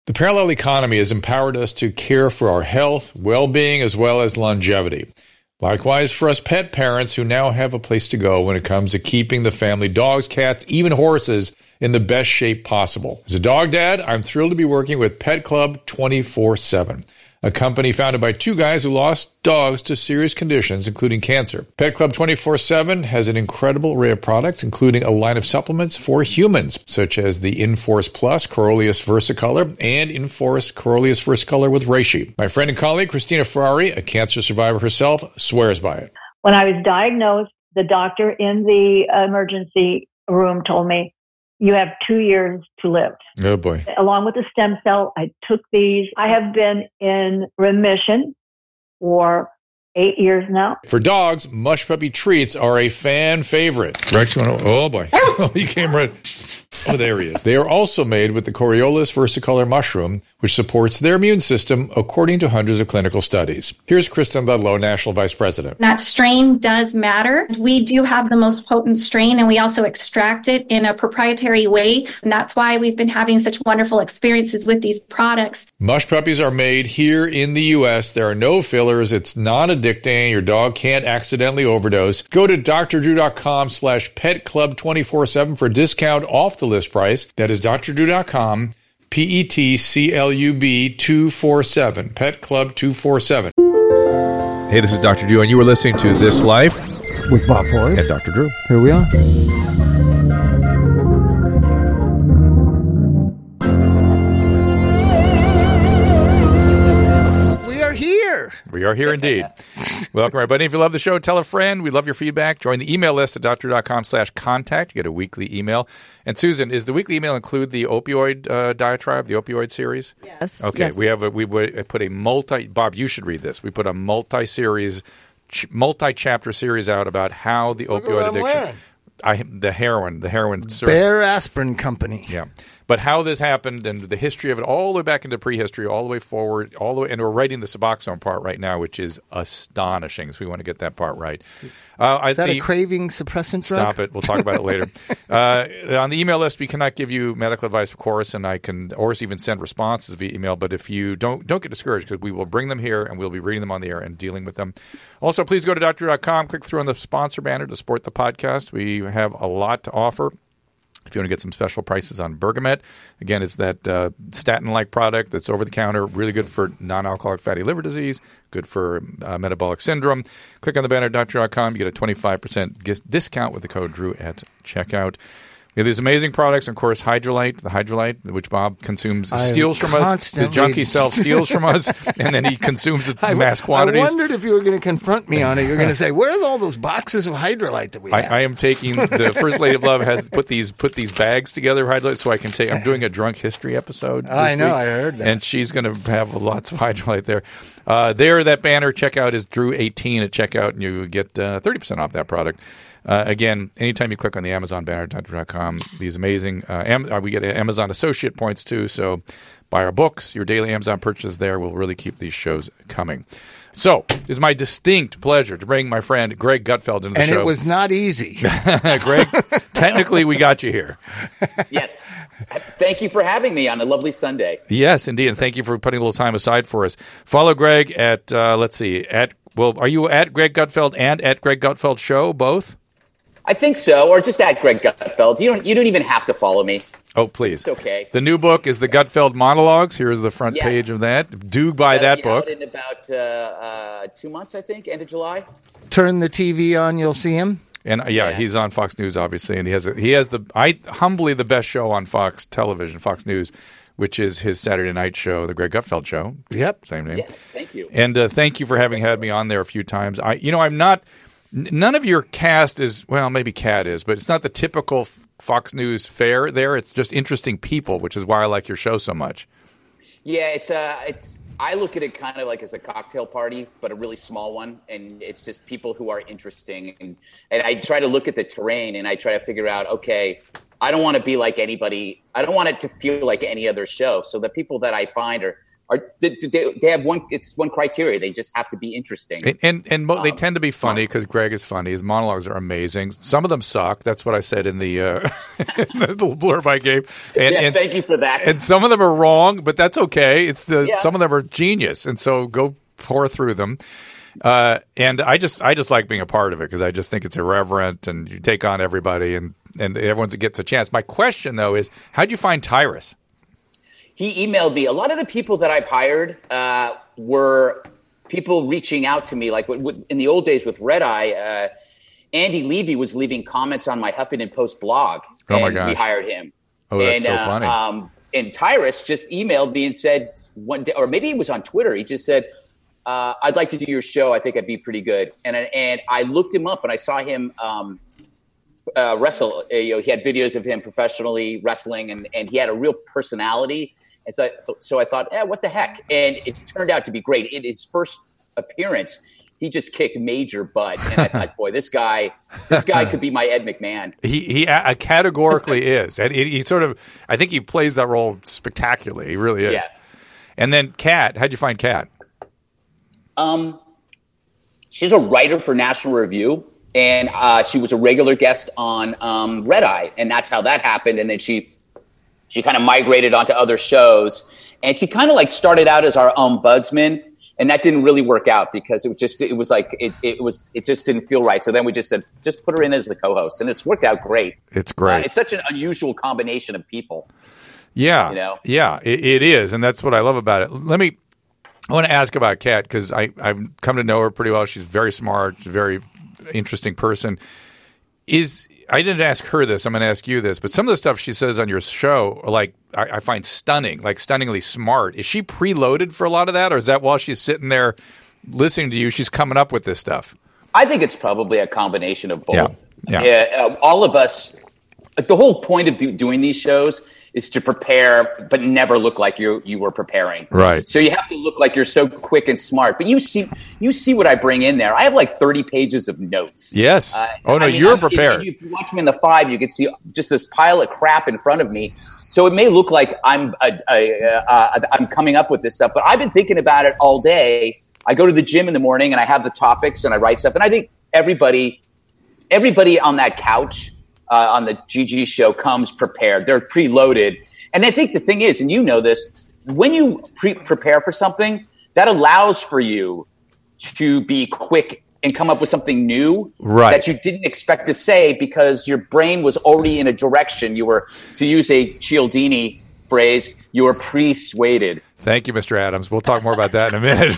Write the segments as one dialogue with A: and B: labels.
A: The parallel economy has empowered us to care for our health, well-being, as well as longevity. Likewise, for us pet parents who now have a place to go when it comes to keeping the family dogs, cats, even horses in the best shape possible. As a dog dad, I'm thrilled to be working with Pet Club 24/7, a company founded by two guys who lost dogs to serious conditions, including cancer. Pet Club 24/7 has an incredible array of products, including a line of supplements for humans, such as the Enforce Plus Coreolus Versicolor and Enforce Coreolus Versicolor with Reishi. My friend and colleague, Christina Ferrari, a cancer survivor herself, swears by it.
B: When I was diagnosed, the doctor in the emergency room told me, you have 2 years to live.
A: Oh, boy.
B: Along with the stem cell, I took these. I have been in remission for 8 years now.
A: For dogs, Mush Puppy treats are a fan favorite. Rex, oh, boy. Oh, he came right. Oh, there he is. They are also made with the Coreolus versicolor mushroom, which supports their immune system according to hundreds of clinical studies. Here's Kristen Ludlow, National Vice President.
C: That strain does matter. We do have the most potent strain, and we also extract it in a proprietary way. And that's why we've been having such wonderful experiences with these products.
A: Mush Puppies are made here in the U.S. There are no fillers. It's non-addicting. Your dog can't accidentally overdose. Go to drdrew.com/petclub247 for a discount off the list price. That is drdrew.com, PETCLUB 247, Pet Club 247. Hey, this is Dr. Drew, and you were listening to This Life
D: with Bob Forrest
A: and Dr. Drew.
D: Here we are.
A: We are here indeed. Welcome, everybody. If you love the show, tell a friend. We love your feedback. Join the email list at drdrew.com/contact. You get a weekly email. And Susan, is the weekly email include the opioid diatribe, the opioid series?
E: Yes.
A: Okay.
E: Yes.
A: We put a Bob, you should read this. We put a multi-chapter series out about how the opioid addiction. The heroin.
D: Bear Aspirin Company.
A: Yeah. But how this happened and the history of it all the way back into prehistory, all the way forward, and we're writing the Suboxone part right now, which is astonishing. So we want to get that part right.
D: Is that a craving suppressant drug?
A: Stop it. We'll talk about it later. On the email list, we cannot give you medical advice, of course, and I can, or even send responses via email. But if you don't get discouraged, because we will bring them here and we'll be reading them on the air and dealing with them. Also, please go to drdrew.com, click through on the sponsor banner to support the podcast. We have a lot to offer. If you want to get some special prices on Bergamet, again, it's that statin-like product that's over-the-counter, really good for non-alcoholic fatty liver disease, good for metabolic syndrome. Click on the banner at drdrew.com. You get a 25% discount with the code DREW at checkout. We have these amazing products, and of course, Hydralyte, which Bob steals from us. His junkie self steals from us, and then he consumes it in mass quantities.
D: I wondered if you were going to confront me on it. You're going to say, "Where's all those boxes of Hydralyte that we have?"
A: I am taking the First Lady of Love has put these bags together of Hydralyte, so I can take. I'm doing a drunk history episode.
D: I know,
A: week,
D: I heard that,
A: and she's going to have lots of Hydralyte there. That banner checkout is Drew18 at checkout, and you get 30% off that product. Again, anytime you click on the Amazon banner, dr.com, these amazing, we get Amazon associate points too. So buy our books, your daily Amazon purchases there will really keep these shows coming. So it's my distinct pleasure to bring my friend Greg Gutfeld into the show.
D: And it was not easy.
A: Greg, technically we got you here.
F: Yes. Thank you for having me on a lovely Sunday.
A: Yes, indeed. And thank you for putting a little time aside for us. Follow Greg at, are you at Greg Gutfeld and at Greg Gutfeld Show, both?
F: I think so, or just at Greg Gutfeld. You don't even have to follow me.
A: Oh, please.
F: It's okay.
A: The new book is the Gutfeld Monologues. Here is the front page of that. Do buy that book.
F: Out in about 2 months, I think, end of July.
D: Turn the TV on, you'll see him.
A: And he's on Fox News, obviously, and he has the best show on Fox Television, Fox News, which is his Saturday night show, the Greg Gutfeld Show.
D: Yep,
A: same name.
F: Yes, thank you.
A: And thank you for having had me on there a few times. I'm not. None of your cast is, well, maybe Kat is, but it's not the typical Fox News fare there. It's just interesting people, which is why I like your show so much.
F: Yeah, I look at it kind of like as a cocktail party, but a really small one. And it's just people who are interesting. And I try to look at the terrain and I try to figure out, okay, I don't want to be like anybody. I don't want it to feel like any other show. So the people that I find they have one. It's one criteria. They just have to be interesting.
A: And they tend to be funny because Greg is funny. His monologues are amazing. Some of them suck. That's what I said in the, the little blurb I gave. And
F: thank you for that.
A: And some of them are wrong, but that's okay. Some of them are genius, and so go pour through them. And I just like being a part of it because I just think it's irreverent and you take on everybody and everyone gets a chance. My question though is, how'd you find Tyrus?
F: He emailed me. A lot of the people that I've hired were people reaching out to me. Like in the old days with Red Eye, Andy Levy was leaving comments on my Huffington Post blog.
A: Oh my gosh!
F: We hired him.
A: Oh, that's so funny.
F: And Tyrus just emailed me and said one day, or maybe it was on Twitter. He just said, "I'd like to do your show. I think I'd be pretty good." And I looked him up and I saw him wrestle. He had videos of him professionally wrestling, and he had a real personality. And so I thought, what the heck? And it turned out to be great. In his first appearance, he just kicked major butt. And I thought, boy, this guy could be my Ed McMahon.
A: He categorically is. And he sort of, I think he plays that role spectacularly. He really is. Yeah. And then Kat, how'd you find Kat?
F: She's a writer for National Review. And she was a regular guest on Red Eye. And that's how that happened. And then she kind of migrated onto other shows, and she kind of like started out as our ombudsman, and that didn't really work out because it just didn't feel right. So then we just said, just put her in as the co-host, and it's worked out great.
A: It's great.
F: It's such an unusual combination of people.
A: Yeah. Yeah, it is. And that's what I love about it. I want to ask about Kat because I've come to know her pretty well. She's very smart, very interesting person. I didn't ask her this. I'm going to ask you this. But some of the stuff she says on your show, like I find stunning, like stunningly smart. Is she preloaded for a lot of that, or is that while she's sitting there listening to you, she's coming up with this stuff?
F: I think it's probably a combination of both.
A: Yeah.
F: All of us. The whole point of doing these shows is to prepare, but never look like you were preparing.
A: Right.
F: So you have to look like you're so quick and smart. But you see what I bring in there. I have like 30 pages of notes.
A: Yes. You're prepared.
F: If you watch me in the 5, you can see just this pile of crap in front of me. So it may look like I'm coming up with this stuff, but I've been thinking about it all day. I go to the gym in the morning and I have the topics and I write stuff. And I think everybody on that couch on the GG show comes prepared. They're preloaded. And I think the thing is, and you know this, when you prepare for something, that allows for you to be quick and come up with something new that you didn't expect to say because your brain was already in a direction. You were, to use a Cialdini phrase, you were persuaded.
A: Thank you, Mr. Adams. We'll talk more about that in a minute.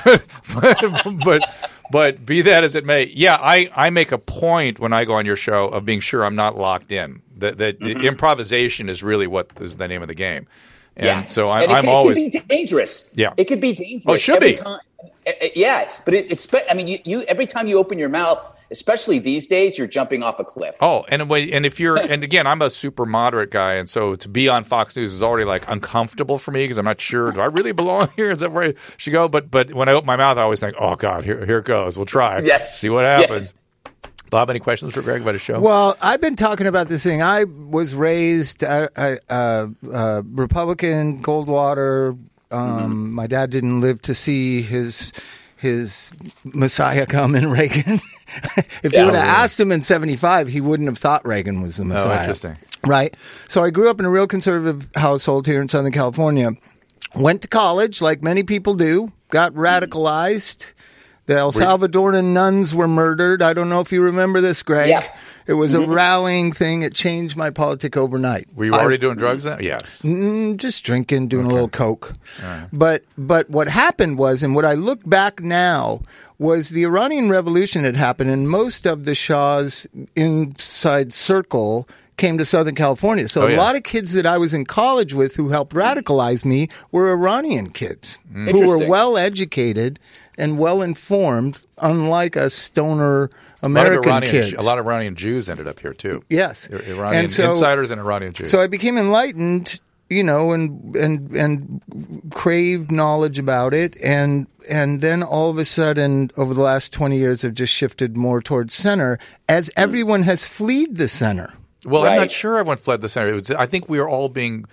A: But be that as it may, I make a point when I go on your show of being sure I'm not locked in. That the improvisation is really what is the name of the game. And so I'm always...
F: It could be dangerous.
A: Yeah.
F: It could be dangerous.
A: Oh, it should be.
F: Time. Yeah, but it's. I mean, you every time you open your mouth, especially these days, you're jumping off a cliff.
A: Oh, and if you're, and again, I'm a super moderate guy, and so to be on Fox News is already like uncomfortable for me because I'm not sure, do I really belong here? Is that where I should go? But when I open my mouth, I always think, oh God, here it goes. We'll try.
F: Yes.
A: See what happens. Yes. Bob, any questions for Greg about his show?
D: Well, I've been talking about this thing. I was raised Republican, Goldwater. My dad didn't live to see his Messiah come in Reagan. If you would have asked him in 75, he wouldn't have thought Reagan was the Messiah.
A: Oh, interesting.
D: Right? So I grew up in a real conservative household here in Southern California. Went to college, like many people do. Got radicalized. The El Salvadoran nuns were murdered. I don't know if you remember this, Greg.
F: Yeah.
D: It was a rallying thing. It changed my politic overnight.
A: Were you already doing drugs then? Yes.
D: Just drinking, doing a little coke. But what happened was, and what I look back now, was the Iranian Revolution had happened, and most of the Shah's inside circle came to Southern California. So a lot of kids that I was in college with who helped radicalize me were Iranian kids who were well-educated and well-informed, unlike a stoner American kids.
A: A lot of Iranian Jews ended up here, too.
D: Yes.
A: Iranian insiders and Iranian Jews.
D: So I became enlightened, and craved knowledge about it. And then all of a sudden, over the last 20 years, have just shifted more towards center as everyone has fled the center.
A: Well, I'm not sure everyone fled the center. I think we are all being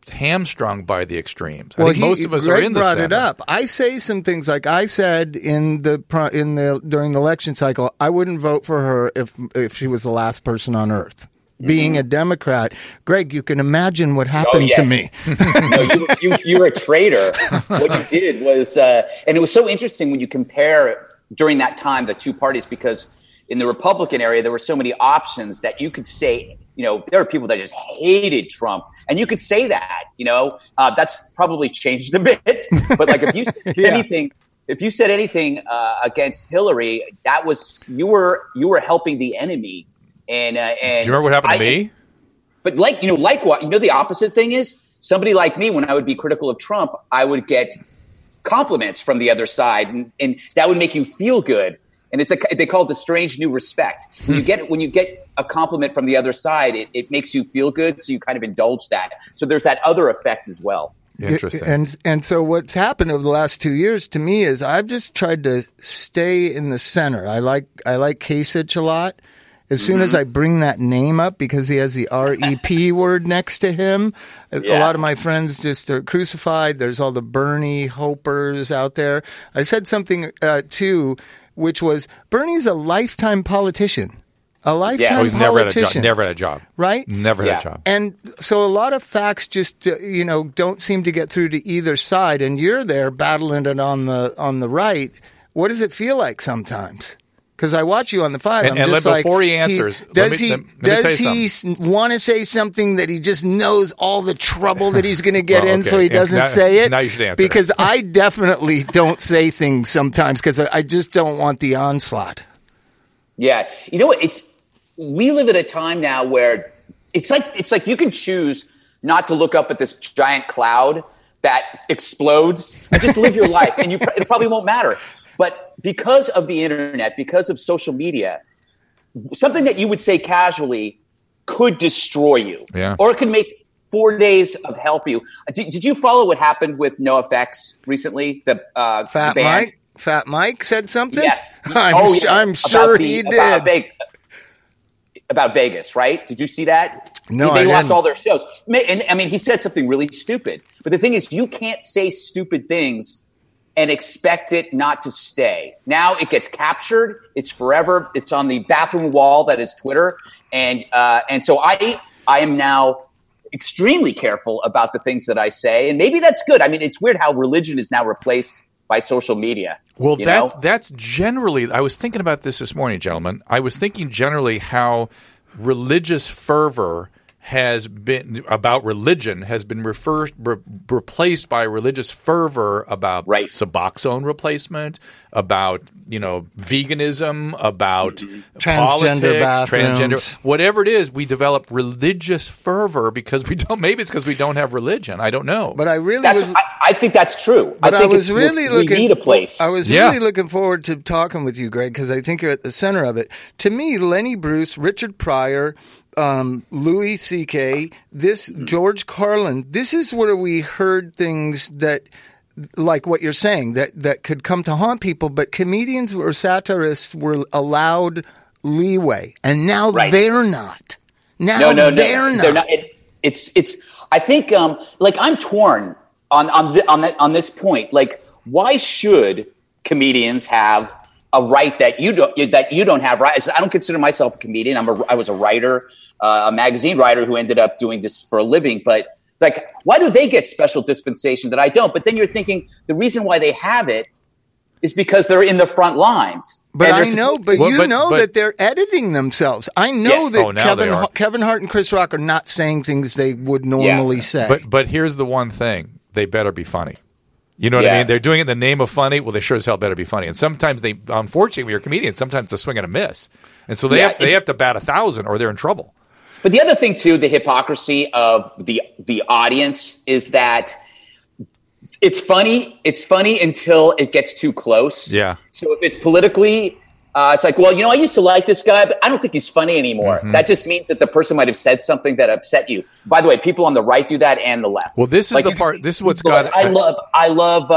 A: hamstrung by the extremes. I think most of us are in the
D: Greg
A: center.
D: brought it up. I say some things like I said during the election cycle, I wouldn't vote for her if she was the last person on earth. Being a Democrat, Greg, you can imagine what happened to me.
F: No, you're a traitor. What you did was, and it was so interesting when you compare during that time the two parties, because in the Republican area there were so many options that you could say, there are people that just hated Trump, and you could say that, that's probably changed a bit. But like if you said anything against Hillary, that was you were helping the enemy. And
A: do you remember what happened to me?
F: But the opposite thing is somebody like me, when I would be critical of Trump, I would get compliments from the other side, and that would make you feel good. And they call it the strange new respect. When you get a compliment from the other side, it makes you feel good, so you kind of indulge that. So there's that other effect as well.
A: Interesting.
D: And so what's happened over the last 2 years to me is I've just tried to stay in the center. I like Kasich a lot. As soon as I bring that name up, because he has the REP word next to him, a lot of my friends just are crucified. There's all the Bernie hopers out there. I said something, too, which was Bernie's a lifetime politician. A lifetime politician.
A: Never had a job.
D: Right?
A: Never had a job.
D: And so a lot of facts just, don't seem to get through to either side. And you're there battling it on the right. What does it feel like sometimes? Because I watch you on the 5.
A: And before he answers,
D: does he want to say something that he just knows all the trouble that he's going to get in, so he doesn't say it?
A: Now you should answer.
D: Because I definitely don't say things sometimes because I just don't want the onslaught.
F: Yeah, you know what? We live at a time now where it's like you can choose not to look up at this giant cloud that explodes and just live your life, and it probably won't matter. But because of the internet, because of social media, something that you would say casually could destroy you.
A: Yeah.
F: Or it could make 4 days of hell for you. Did you follow what happened with NoFX recently?
D: Fat Mike said something?
F: Yes.
D: I'm sure he did.
F: About Vegas, right? Did you see that?
D: No,
F: they
D: I
F: lost
D: didn't.
F: all their shows. And I mean, he said something really stupid. But the thing is, you can't say stupid things and expect it not to stay. Now it gets captured. It's forever. It's on the bathroom wall that is Twitter. And so I am now extremely careful about the things that I say. And maybe that's good. I mean, it's weird how religion is now replaced by social media.
A: Well, that's generally, I was thinking about this morning, gentlemen. I was thinking generally how religious fervor has been about religion has been replaced by religious fervor about Suboxone replacement, about veganism, about
D: transgender
A: politics, transgender, whatever it is. We develop religious fervor because we don't. Maybe it's because we don't have religion. I don't know.
D: But I
F: think that's true.
D: But
F: I think
D: we
F: need a place.
D: I was really looking forward to talking with you, Greg, because I think you're at the center of it. To me, Lenny Bruce, Richard Pryor, Louis C.K., George Carlin, this is where we heard things that, like what you're saying, that could come to haunt people, but comedians or satirists were allowed leeway, and now they're not. Now they're not.
F: I think, I'm torn on this point. Like, why should comedians have a right that you don't have? Right? I don't consider myself a comedian. I was a writer, a magazine writer who ended up doing this for a living. But like, why do they get special dispensation that I don't? But then you're thinking the reason why they have it is because they're in the front lines.
D: But I know, that they're editing themselves. I know that Kevin Hart and Chris Rock are not saying things they would normally say.
A: But here's the one thing: they better be funny. You know what I mean? They're doing it in the name of funny. Well, they sure as hell better be funny. And sometimes unfortunately, when you're a comedian, sometimes it's a swing and a miss. And so they have to bat 1,000 or they're in trouble.
F: But the other thing too, the hypocrisy of the audience is that it's funny. It's funny until it gets too close.
A: Yeah.
F: So if it's politically, it's like, well, I used to like this guy, but I don't think he's funny anymore. Mm-hmm. That just means that the person might have said something that upset you. By the way, people on the right do that and the left.
A: Well, this is the part. This is what's got.
F: I love.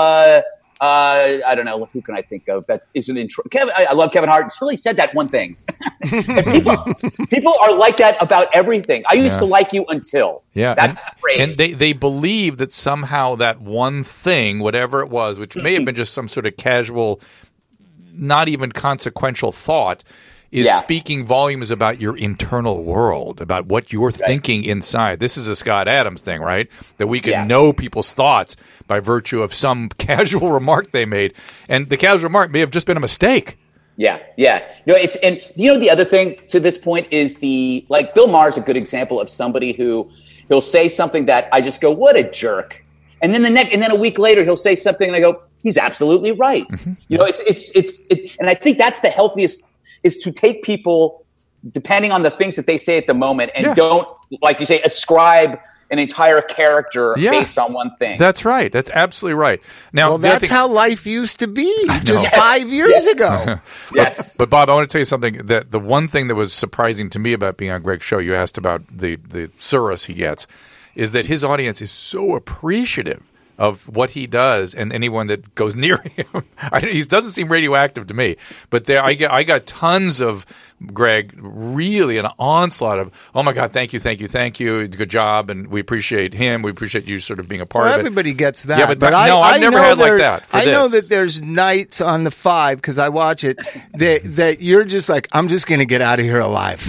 F: I don't know, who can I think of that isn't in Kevin. I love Kevin Hart until he said that one thing. And People are like that about everything. I used to like you until.
A: Yeah.
F: That's the phrase.
A: And they believe that somehow that one thing, whatever it was, which may have been just some sort of casual, not even consequential thought, is speaking volumes about your internal world, about what you're thinking inside. This is a Scott Adams thing, right? That we can know people's thoughts by virtue of some casual remark they made. And the casual remark may have just been a mistake.
F: Yeah. And the other thing to this point is Bill Maher is a good example of somebody who he'll say something that I just go, what a jerk. And then a week later he'll say something and I go, he's absolutely right. Mm-hmm. And I think that's the healthiest, is to take people, depending on the things that they say at the moment, and don't, like you say, ascribe an entire character based on one thing.
A: That's right. That's absolutely right. Now,
D: that's how life used to be just 5 years ago.
F: Yes.
A: But Bob, I want to tell you something. That the one thing that was surprising to me about being on Greg's show, you asked about the service he gets, is that his audience is so appreciative of what he does, and anyone that goes near him. He doesn't seem radioactive to me, but I got tons of Greg, really an onslaught of, oh my God, thank you, good job, and we appreciate him. We appreciate you sort of being a part of it.
D: Everybody gets that.
A: Yeah, but I've never had like that.
D: I know that there's nights on the 5, because I watch it, that you're just like, I'm just going to get out of here alive.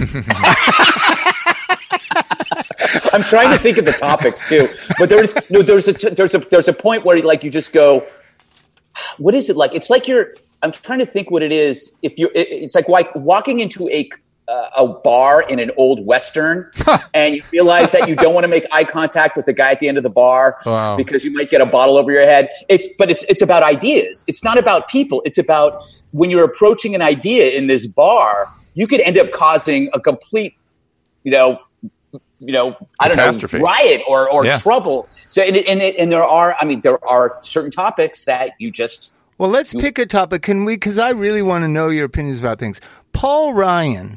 F: I'm trying to think of the topics too, but there's a point where like you just go, what is it like? It's like I'm trying to think what it is. It's like walking into a bar in an old Western and you realize that you don't want to make eye contact with the guy at the end of the bar because you might get a bottle over your head. It's about ideas. It's not about people. It's about when you're approaching an idea in this bar, you could end up causing a complete, I don't know, riot or trouble. So, and there are certain topics that you just.
D: Well, let's pick a topic. Can we? Because I really want to know your opinions about things. Paul Ryan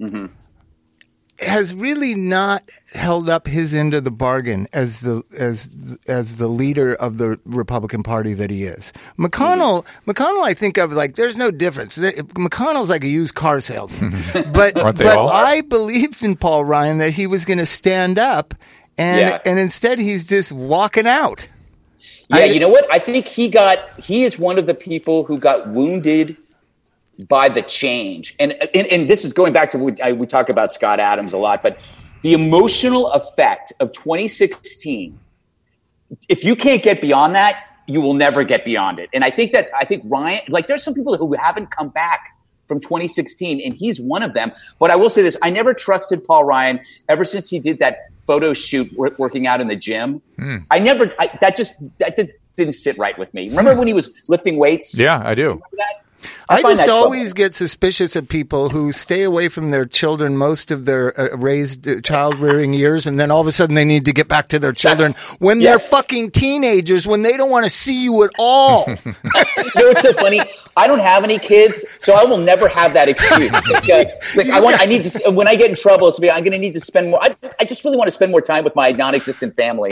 D: has really not held up his end of the bargain as the leader of the Republican Party that he is. McConnell, I think of like there's no difference. McConnell's like a used car salesman, but I believed in Paul Ryan that he was going to stand up, and instead he's just walking out.
F: Yeah, you know what? I think he is one of the people who got wounded by the change. And this is going back to we talk about Scott Adams a lot, but the emotional effect of 2016, if you can't get beyond that, you will never get beyond it. And I think Ryan, like there's some people who haven't come back from 2016 and he's one of them. But I will say this, I never trusted Paul Ryan ever since he did that photo shoot working out in the gym. That didn't sit right with me. Remember when he was lifting weights?
A: Yeah, I do.
D: I just always get suspicious of people who stay away from their children most of their raised child-rearing years, and then all of a sudden they need to get back to their children when they're fucking teenagers, when they don't want to see you at all.
F: It's so funny. I don't have any kids, so I will never have that excuse. I need to. When I get in trouble, I'm going to need to spend more. I just really want to spend more time with my non-existent family.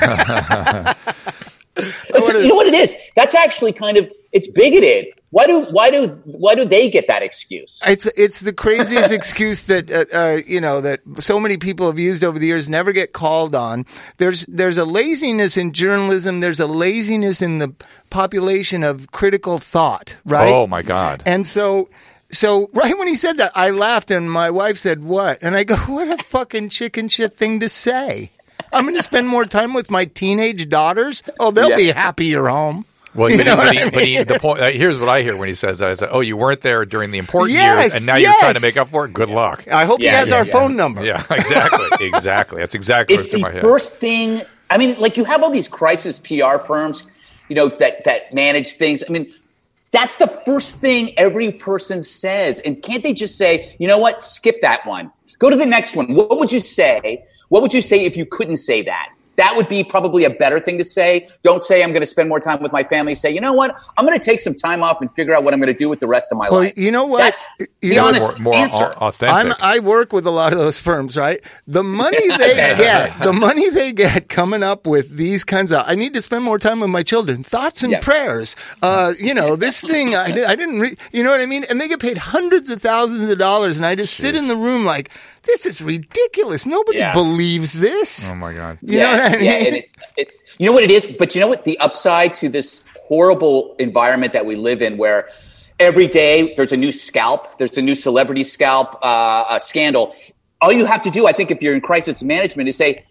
F: You know what it is? That's actually it's bigoted. Why do they get that excuse?
D: It's the craziest excuse that that so many people have used over the years, never get called on. There's a laziness in journalism. There's a laziness in the population of critical thought, right?
A: Oh my God!
D: And so right when he said that, I laughed, and my wife said, "What?" And I go, "What a fucking chicken shit thing to say." I'm going to spend more time with my teenage daughters. Oh, they'll be happy you're home.
A: Well, the point. Here's what I hear when he says that: I say, "Oh, you weren't there during the important years, and now you're trying to make up for it." Good luck.
D: I hope he has our phone number.
A: Yeah, exactly. That's exactly what's in my head.
F: It's the first thing. I mean, like you have all these crisis PR firms, that manage things. I mean, that's the first thing every person says, and can't they just say, "You know what? Skip that one. Go to the next one." What would you say? What would you say if you couldn't say that? That would be probably a better thing to say. Don't say I'm going to spend more time with my family. Say, you know what? I'm going to take some time off and figure out what I'm going to do with the rest of my life.
D: Well, you know what?
F: That's the honest
A: more
F: answer.
A: Authentic.
D: I work with a lot of those firms, right? The money they get coming up with these kinds of, I need to spend more time with my children. Thoughts and prayers. This thing, I didn't, you know what I mean? And they get paid hundreds of thousands of dollars. And I just sit in the room like, this is ridiculous. Nobody believes this.
A: Oh my God.
D: You know what I mean?
F: Yeah, and it's you know what it is, but you know what the upside to this horrible environment that we live in, where every day there's a new scalp, there's a new celebrity scalp, a scandal. All you have to do, I think, if you're in crisis management, is say,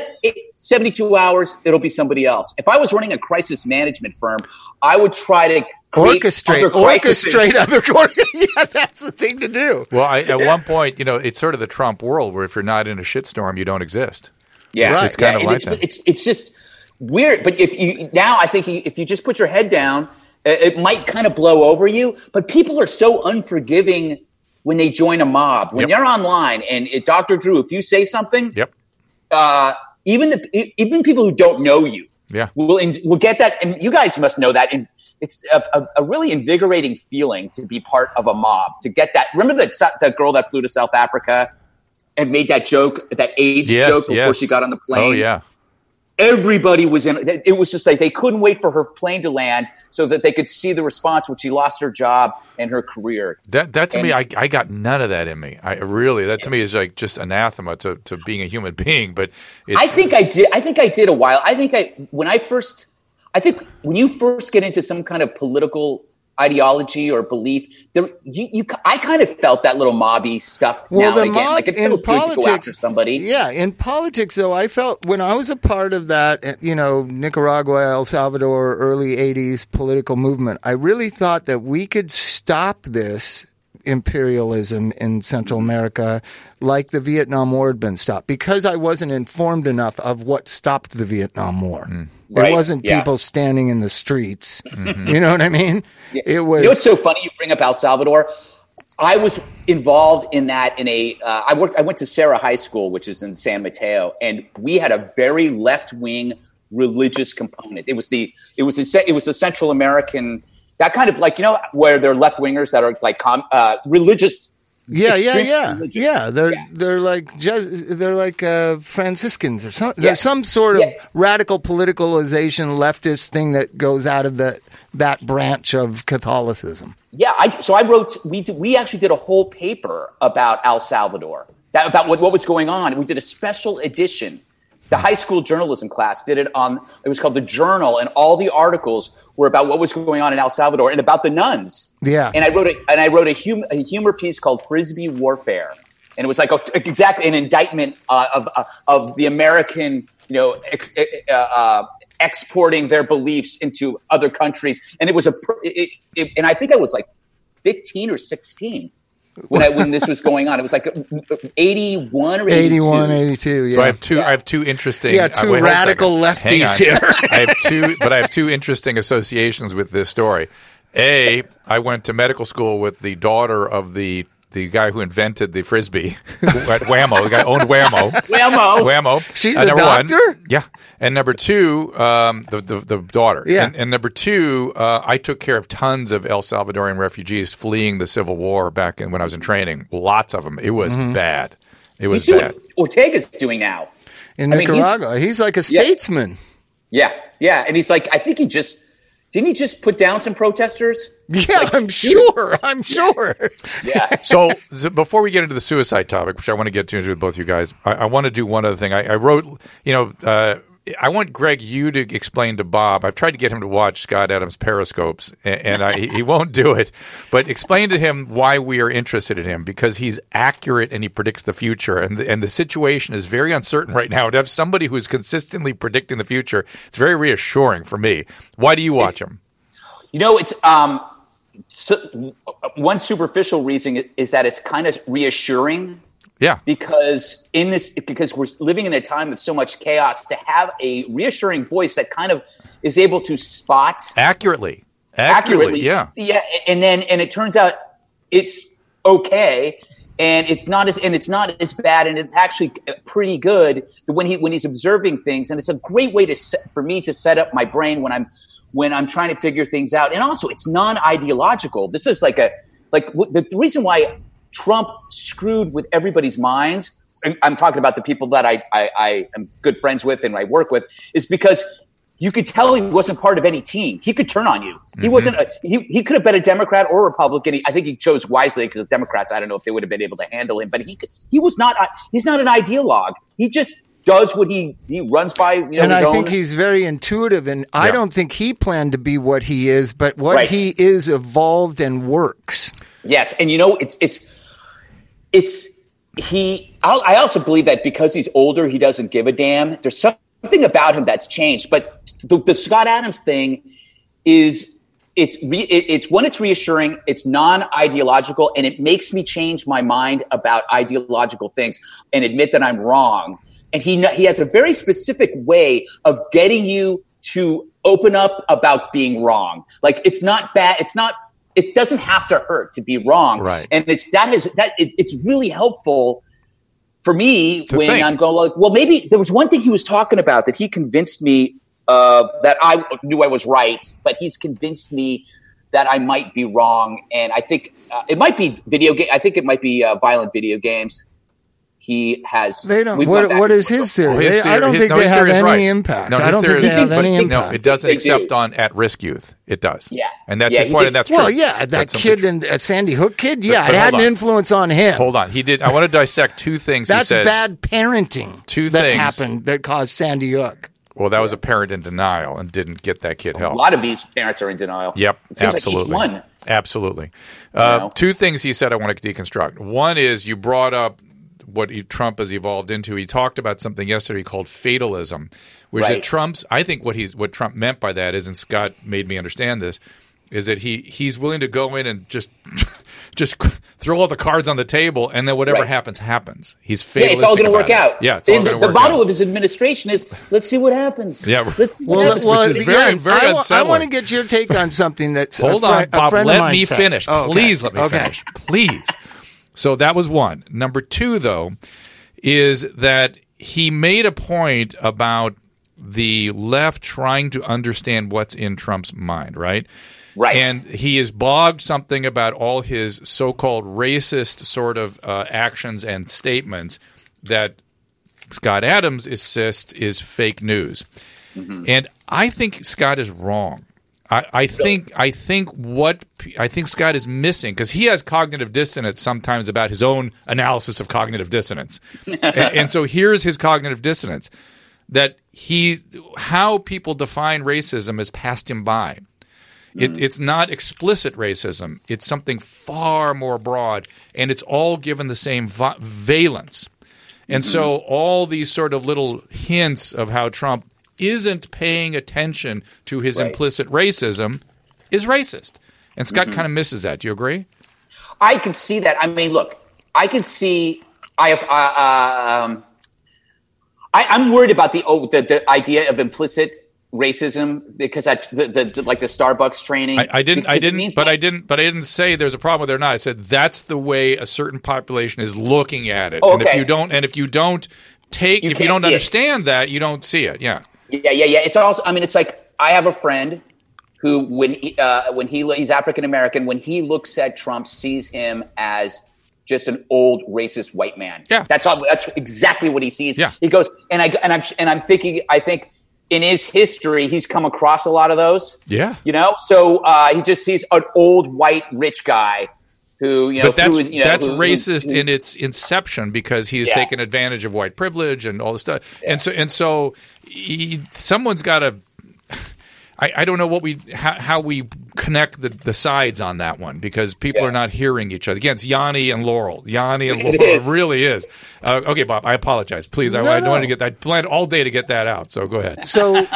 F: 72 hours, it'll be somebody else. If I was running a crisis management firm, I would try to orchestrate
D: other. Yeah, that's the thing to do.
A: Well, at one point, it's sort of the Trump world where if you're not in a shitstorm, you don't exist.
F: Yeah,
A: right. It's kind of like that.
F: It's just weird. But I think if you just put your head down, it might kind of blow over you. But people are so unforgiving when they join a mob. When you're online and Dr. Drew, if you say something, even people who don't know you, will get that. And you guys must know that. And it's a really invigorating feeling to be part of a mob, to get that. Remember that girl that flew to South Africa and made that joke, that AIDS joke before she got on the plane?
A: Oh, yeah.
F: Everybody was in it. It was just like they couldn't wait for her plane to land so that they could see the response when she lost her job and her career.
A: That to me, I got none of that in me. To me is like just anathema to being a human being. But
F: I think I did a while. I think when you first get into some kind of political ideology or belief, I kind of felt that little mobby stuff.
D: Well,
F: now and again. Like it felt good to go after somebody.
D: Yeah, in politics, though, I felt when I was a part of that, Nicaragua, El Salvador, early '80s political movement, I really thought that we could stop this imperialism in Central America like the Vietnam War had been stopped, because I wasn't informed enough of what stopped the Vietnam War. It wasn't people standing in the streets. Mm-hmm. You know what I mean?
F: Yeah.
D: It was.
F: You know what's so funny? You bring up El Salvador. I was involved in that I went to Serra High School, which is in San Mateo, and we had a very left-wing religious component. It was the Central American, that kind of where they're left-wingers that are like religious.
D: Yeah. They're like Franciscans or something. There's some sort of radical politicalization leftist thing that goes out of that branch of Catholicism.
F: Yeah, I wrote. We actually did a whole paper about El Salvador, about what was going on. We did a special edition. The high school journalism class did it on. It was called The Journal, and all the articles were about what was going on in El Salvador and about the nuns.
D: Yeah,
F: and I wrote a humor piece called Frisbee Warfare, and it was like exactly an indictment of the American, exporting their beliefs into other countries. And it was and I think I was like 15 or 16. When this was going on, it was like 81 or
D: 82. Yeah.
A: So I have two interesting.
D: Yeah, two radical lefties here.
A: I have two interesting associations with this story. I went to medical school with the daughter of the guy who invented the Frisbee at Whammo. The guy owned Whammo.
F: Whammo.
D: She's a doctor?
A: One, yeah. And number two, the daughter.
D: Yeah.
A: And number two, I took care of tons of El Salvadorian refugees fleeing the Civil War back when I was in training. Lots of them. It was bad. It was bad.
F: What Ortega's doing now.
D: In Nicaragua. He's like a statesman.
F: Yeah. And he's like, I think didn't he just put down some protesters?
D: Yeah, I'm sure.
F: Yeah.
A: So before we get into the suicide topic, which I want to get to with both you guys, I want to do one other thing. I wrote, I want Greg, you to explain to Bob. I've tried to get him to watch Scott Adams Periscopes, and he won't do it. But explain to him why we are interested in him, because he's accurate and he predicts the future. And the situation is very uncertain right now. To have somebody who's consistently predicting the future, it's very reassuring for me. Why do you watch him?
F: It's one superficial reason is that it's kind of reassuring.
A: Yeah.
F: Because we're living in a time of so much chaos, to have a reassuring voice that kind of is able to spot
A: accurately. Yeah.
F: Yeah. And it turns out it's okay. And it's not as bad, and it's actually pretty good when he's observing things. And it's a great way for me to set up my brain when I'm trying to figure things out. And also, it's non-ideological. This is the reason why Trump screwed with everybody's minds. I'm talking about the people that I am good friends with and I work with, is because you could tell he wasn't part of any team. He could turn on you. He wasn't. He could have been a Democrat or a Republican. I think he chose wisely because the Democrats, I don't know if they would have been able to handle him. But he was not. He's not an ideologue. He just does what he runs by.
D: And I think he's very intuitive. And I don't think he planned to be what he is, but what he is evolved and works.
F: Yes, and I also believe that because he's older, he doesn't give a damn. There's something about him that's changed. But the Scott Adams thing is it's reassuring. It's non-ideological, and it makes me change my mind about ideological things and admit that I'm wrong. And he has a very specific way of getting you to open up about being wrong. Like, it's not bad. It doesn't have to hurt to be wrong.
A: Right.
F: And it's really helpful for me when I'm going like, well, maybe there was one thing he was talking about that he convinced me of, that I knew I was right, but he's convinced me that I might be wrong. And I think it might be video game. I think it might be violent video games. He has.
D: They don't. What is his theory?
A: Well,
D: I don't think they have any impact.
A: No,
D: I don't think they have any impact.
A: No, it doesn't accept on at-risk youth. It does.
F: Yeah,
A: and that's his point, and that's true.
D: Well, yeah, that kid and Sandy Hook kid. Yeah, it had an influence on him.
A: Hold on, he did. I want to dissect two things.
D: That's
A: he said.
D: bad parenting.
A: Two
D: that
A: things
D: happened that caused Sandy Hook.
A: Well, that was a parent in denial and didn't get that kid help.
F: A lot of these parents are in denial.
A: Yep,
F: it seems
A: absolutely.
F: Like each one.
A: Absolutely. Two things he said I want to deconstruct. One is you brought up what Trump has evolved into. He talked about something yesterday called fatalism, which is Trump's. I think what Trump meant by that is, and Scott made me understand this, is that he's willing to go in and just throw all the cards on the table, and then whatever happens. He's fatalistic.
F: Yeah, it's all going to work out.
A: Yeah, it's all going to work out.
F: The motto of his administration is, "Let's see what happens."
A: Yeah,
F: which
A: is very unsettling.
D: I want to get your take on something that.
A: Hold on, Bob. Let me finish.
D: Oh,
A: please let me finish. Please. So that was one. Number two, though, is that he made a point about the left trying to understand what's in Trump's mind, right?
F: Right.
A: And he has blogged something about all his so-called racist sort of actions and statements that Scott Adams insists is fake news. Mm-hmm. And I think Scott is wrong. I think Scott is missing, because he has cognitive dissonance sometimes about his own analysis of cognitive dissonance. and so here's his cognitive dissonance, that how people define racism has passed him by. It's not explicit racism. It's something far more broad, and it's all given the same valence. And so all these sort of little hints of how Trump isn't paying attention to his implicit racism is racist. And Scott kind of misses that. Do you agree?
F: I can see that. I mean, look, I can see I'm worried about the idea of implicit racism, because like the Starbucks training. I didn't say there's a problem with it or not. I said that's the way a certain population is looking at it.
D: Oh,
A: and if you don't understand that, you don't see it. Yeah.
F: Yeah. It's also, I mean, it's like, I have a friend who, when he's African American, when he looks at Trump, sees him as just an old racist white man.
A: Yeah.
F: That's exactly what he sees.
A: Yeah.
F: He goes, I'm thinking, I think in his history, he's come across a lot of those.
A: Yeah.
F: So he just sees an old white rich guy who,
A: but that's racist in its inception, because he has taken advantage of white privilege and all this stuff. Yeah. And so someone's got to. I don't know how we connect the sides on that one, because people are not hearing each other. Again, it's Yanni and Laurel. It really is. Okay, Bob, I apologize. Please, I wanted to get that. I planned all day to get that out, so go ahead.
D: So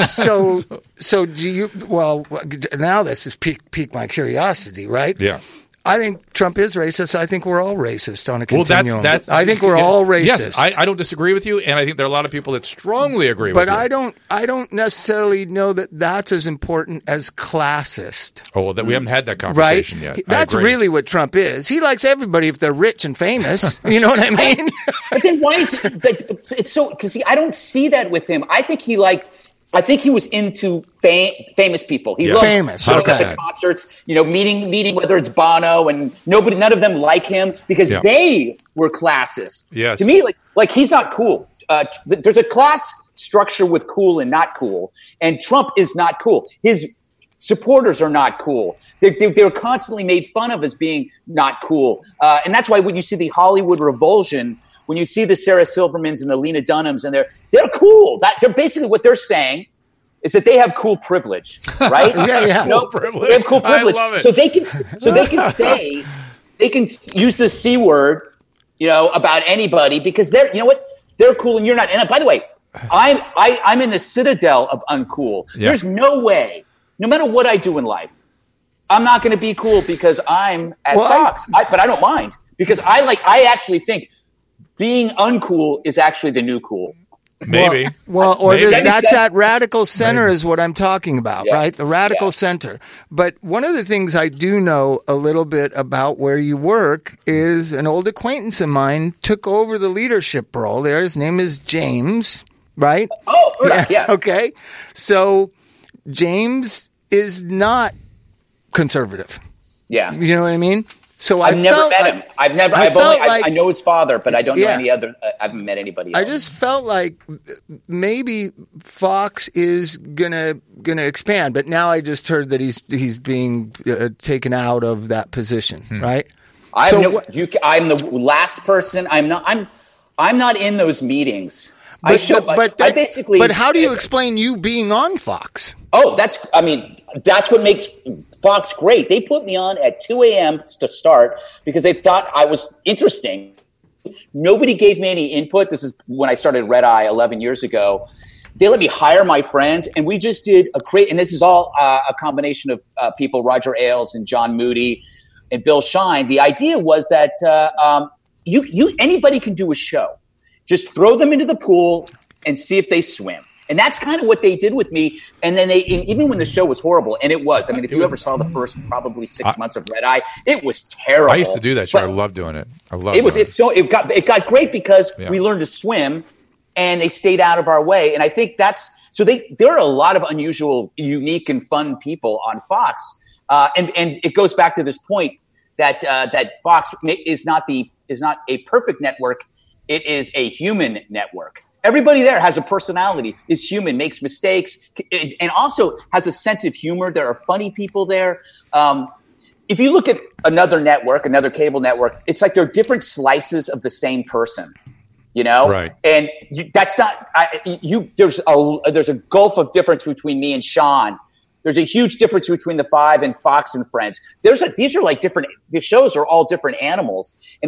D: do you? Well, now this has piqued my curiosity, right?
A: Yeah.
D: I think Trump is racist. I think we're all racist on a continuum.
A: Well,
D: I think we're all racist.
A: Yes, I don't disagree with you, and I think there are a lot of people that strongly agree with you.
D: But I don't necessarily know that that's as important as classist.
A: Oh, well, we haven't had that conversation yet.
D: That's really what Trump is. He likes everybody if they're rich and famous. You know what I mean?
F: But then why is it? It's so, because I don't see that with him. I think he was into famous people. He loved
D: famous.
F: Going to concerts, meeting whether it's Bono, and none of them like him because they were classist.
A: Yes.
F: To me, like he's not cool. There's a class structure with cool and not cool. And Trump is not cool. His supporters are not cool. They're constantly made fun of as being not cool. And that's why when you see the Hollywood revulsion, when you see the Sarah Silvermans and the Lena Dunhams, and they're cool. They're basically what they're saying is that they have cool privilege, right?
D: Yeah.
A: Cool privilege.
F: They have cool privilege.
A: I love it.
F: So they can say, they can use the C word, about anybody because they're, they're cool and you're not. And by the way, I'm in the citadel of uncool. Yeah. There's no way, no matter what I do in life, I'm not going to be cool because I'm at Fox. But I don't mind because I actually think being uncool is actually the new cool.
A: Maybe.
D: That's that radical center is what I'm talking about, right? The radical center. But one of the things I do know a little bit about where you work is an old acquaintance of mine took over the leadership role there. His name is James, right?
F: Oh, yeah.
D: Okay. So James is not conservative.
F: Yeah.
D: You know what I mean? So
F: I've never met him. I know his father, but I don't know any other. I haven't met anybody else.
D: I just felt like maybe Fox is gonna expand, but now I just heard that he's being taken out of that position, right?
F: I'm the last person. I'm not in those meetings. But how do you explain
D: you being on Fox?
F: Oh, that's what makes Fox great. They put me on at 2 a.m. to start because they thought I was interesting. Nobody gave me any input. This is when I started Red Eye 11 years ago. They let me hire my friends, and we just did and this is all a combination of people, Roger Ailes and John Moody and Bill Shine. The idea was that anybody can do a show. Just throw them into the pool and see if they swim. And that's kind of what they did with me. And then even when the show was horrible, and it was, if you ever saw the first probably 6 months of Red Eye, it was terrible.
A: I used to do that show. I love doing it.
F: It got great because we learned to swim and they stayed out of our way. And I think there are a lot of unusual, unique and fun people on Fox. And it goes back to this point that Fox is not a perfect network. It is a human network. Everybody there has a personality, is human, makes mistakes, and also has a sense of humor. There are funny people there. If you look at another network, another cable network, it's like they're different slices of the same person,
A: Right.
F: And that's not there's a gulf of difference between me and Sean. There's a huge difference between the Five and Fox and Friends. These are like different. The shows are all different animals, and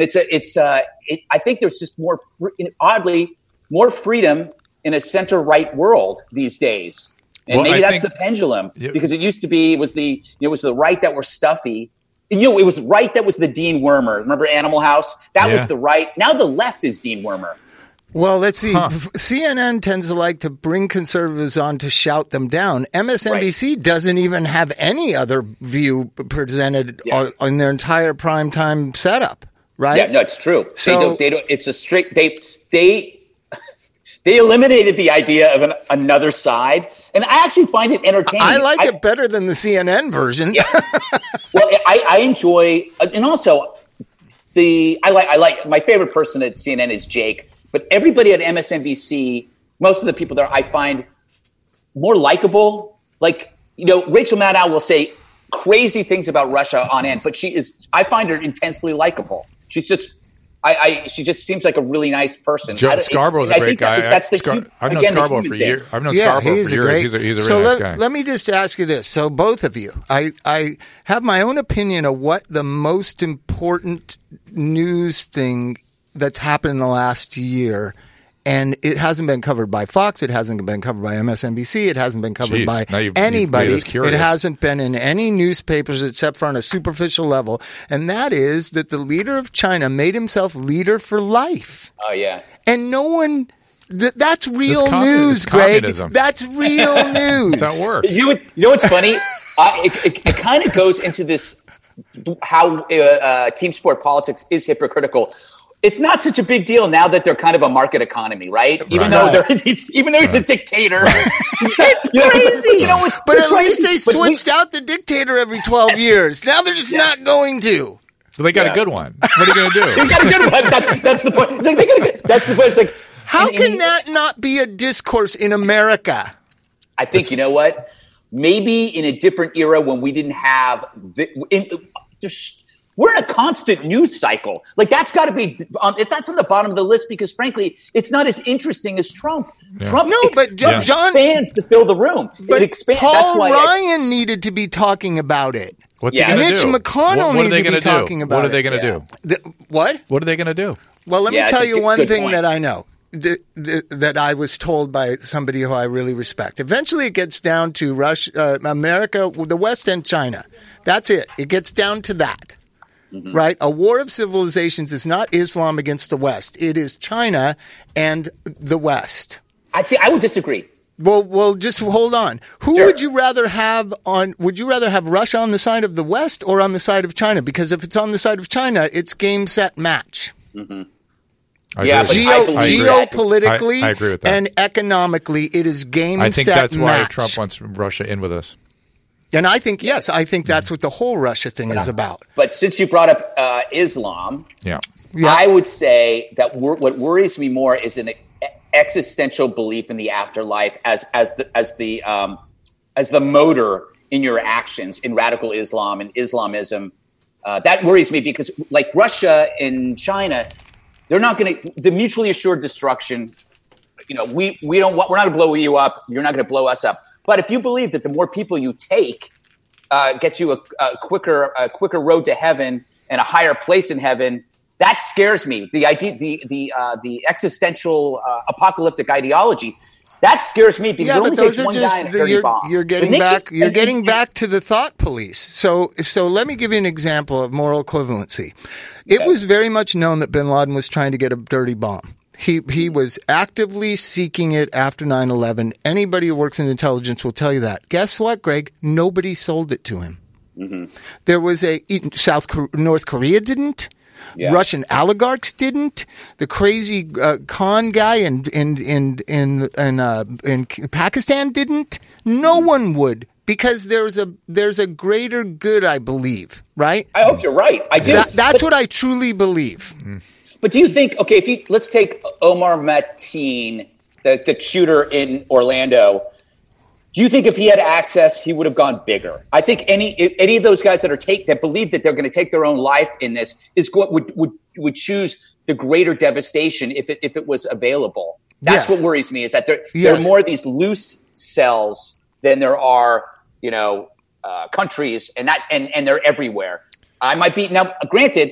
F: I think there's just oddly more freedom in a center right world these days, and maybe that's the pendulum because it used to be it was the right that were stuffy. It was right that was the Dean Wormer. Remember Animal House? That was the right. Now the left is Dean Wormer.
D: Well, let's see. CNN tends to like to bring conservatives on to shout them down. MSNBC doesn't even have any other view presented on their entire primetime setup, right?
F: Yeah, no, it's true. So they don't. It's a strict. They eliminated the idea of another side, and I actually find it entertaining.
D: I like it better than the CNN version.
F: Yeah. Well, I enjoy, and also I like my favorite person at CNN is Jake. But everybody at MSNBC, most of the people there, I find more likable. Like, Rachel Maddow will say crazy things about Russia on end, but I find her intensely likable. She's just, she just seems like a really nice person.
A: Joe Scarborough's a great guy. I've known Scarborough for years. He's a really nice guy.
D: Let me just ask you this. So both of you, I have my own opinion of what the most important news thing that's happened in the last year, and it hasn't been covered by Fox. It hasn't been covered by MSNBC. It hasn't been covered by anybody. It hasn't been in any newspapers except for on a superficial level, and that is that the leader of China made himself leader for life.
F: Oh, yeah.
D: And no one... That's real news, Greg. That's real news.
A: That's how it works.
F: You know what's funny? It kind of goes into this, how team sport politics is hypocritical. It's not such a big deal now that they're kind of a market economy, right? Even though he's a dictator.
D: It's crazy. But at least they switched out the dictator every 12 years. Now they're just not going to.
A: So they got a good one. What are you going to do?
F: They got a good one. That's the point. That's the point. It's like
D: How can that not be a discourse in America?
F: I think, you know what? Maybe in a different era when we didn't have we're in a constant news cycle. Like that's got to be that's on the bottom of the list because frankly, it's not as interesting as Trump.
A: Yeah.
F: Trump,
D: John
F: expands to fill the room.
D: But
F: it expands.
D: Paul
F: that's why
D: Ryan needed to be talking about it.
A: What's he going to do?
D: Mitch McConnell needed to be talking about it.
A: What are they going to do?
D: What?
A: What are they going to do?
D: Well, let me tell you one thing
F: point.
D: that I know. That I was told by somebody who I really respect. Eventually, it gets down to Russia, America, the West, and China. That's it. It gets down to that, right? A war of civilizations is not Islam against the West. It is China and the West.
F: I would disagree.
D: Well, just hold on. Who would you rather have on? Would you rather have Russia on the side of the West or on the side of China? Because if it's on the side of China, it's game, set, match.
F: Mm-hmm.
D: Geopolitically
A: I agree with that.
D: And economically, it is game,
A: I think
D: set,
A: that's why
D: match.
A: Trump wants Russia in with us.
D: And I think, yes, I think that's what the whole Russia thing is about.
F: But since you brought up Islam,
A: Yeah.
F: I would say that what worries me more is an existential belief in the afterlife as the motor in your actions in radical Islam and Islamism. That worries me because, like Russia and China, they're not going to the mutually assured destruction. You know, we're not going to blow you up. You're not going to blow us up. But if you believe that the more people you take gets you a quicker road to heaven and a higher place in heaven, that scares me. The idea, the existential apocalyptic ideology, that scares me because it only takes one guy and a dirty bomb.
D: You're getting back to the thought police. So let me give you an example of moral equivalency. It was very much known that bin Laden was trying to get a dirty bomb. He was actively seeking it after 9/11. Anybody who works in intelligence will tell you that. Guess what, Greg? Nobody sold it to him. Mm-hmm. There was North Korea didn't. Yeah. Russian oligarchs didn't. The crazy Khan guy in Pakistan didn't. No one would, because there's a greater good, I believe. Right?
F: I hope you're right. I do.
D: That's what I truly believe.
F: But do you think? Okay, let's take Omar Mateen, the shooter in Orlando. Do you think if he had access, he would have gone bigger? I think any of those guys that believe that they're going to take their own life in this would choose the greater devastation if it was available. That's what worries me, is that there are more of these loose cells than there are countries, and they're everywhere. I might be now. Granted,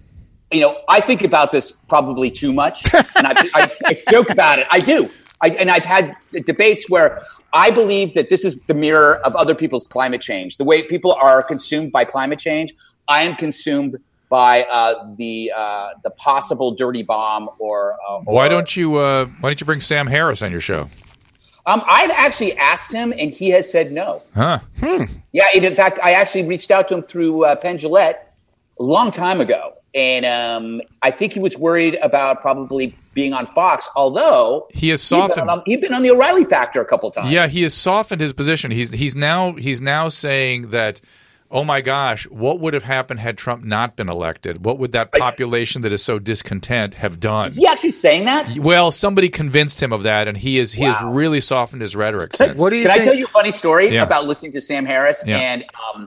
F: I think about this probably too much, and I joke about it. I do. I've had debates where I believe that this is the mirror of other people's climate change. The way people are consumed by climate change, I am consumed by the possible dirty bomb or
A: why don't you bring Sam Harris on your show?
F: I've actually asked him, and he has said no.
A: Huh?
F: Yeah. In fact, I actually reached out to him through Penn Jillette a long time ago. And I think he was worried about probably being on Fox, although
A: he has softened.
F: He'd been on the O'Reilly Factor a couple times.
A: Yeah, he has softened his position. He's now saying that, oh my gosh, what would have happened had Trump not been elected? What would that population that is so discontent have done?
F: Is he actually saying that?
A: Well, somebody convinced him of that, and he has really softened his rhetoric since.
D: What do you think?
F: I tell you a funny story about listening to Sam Harris and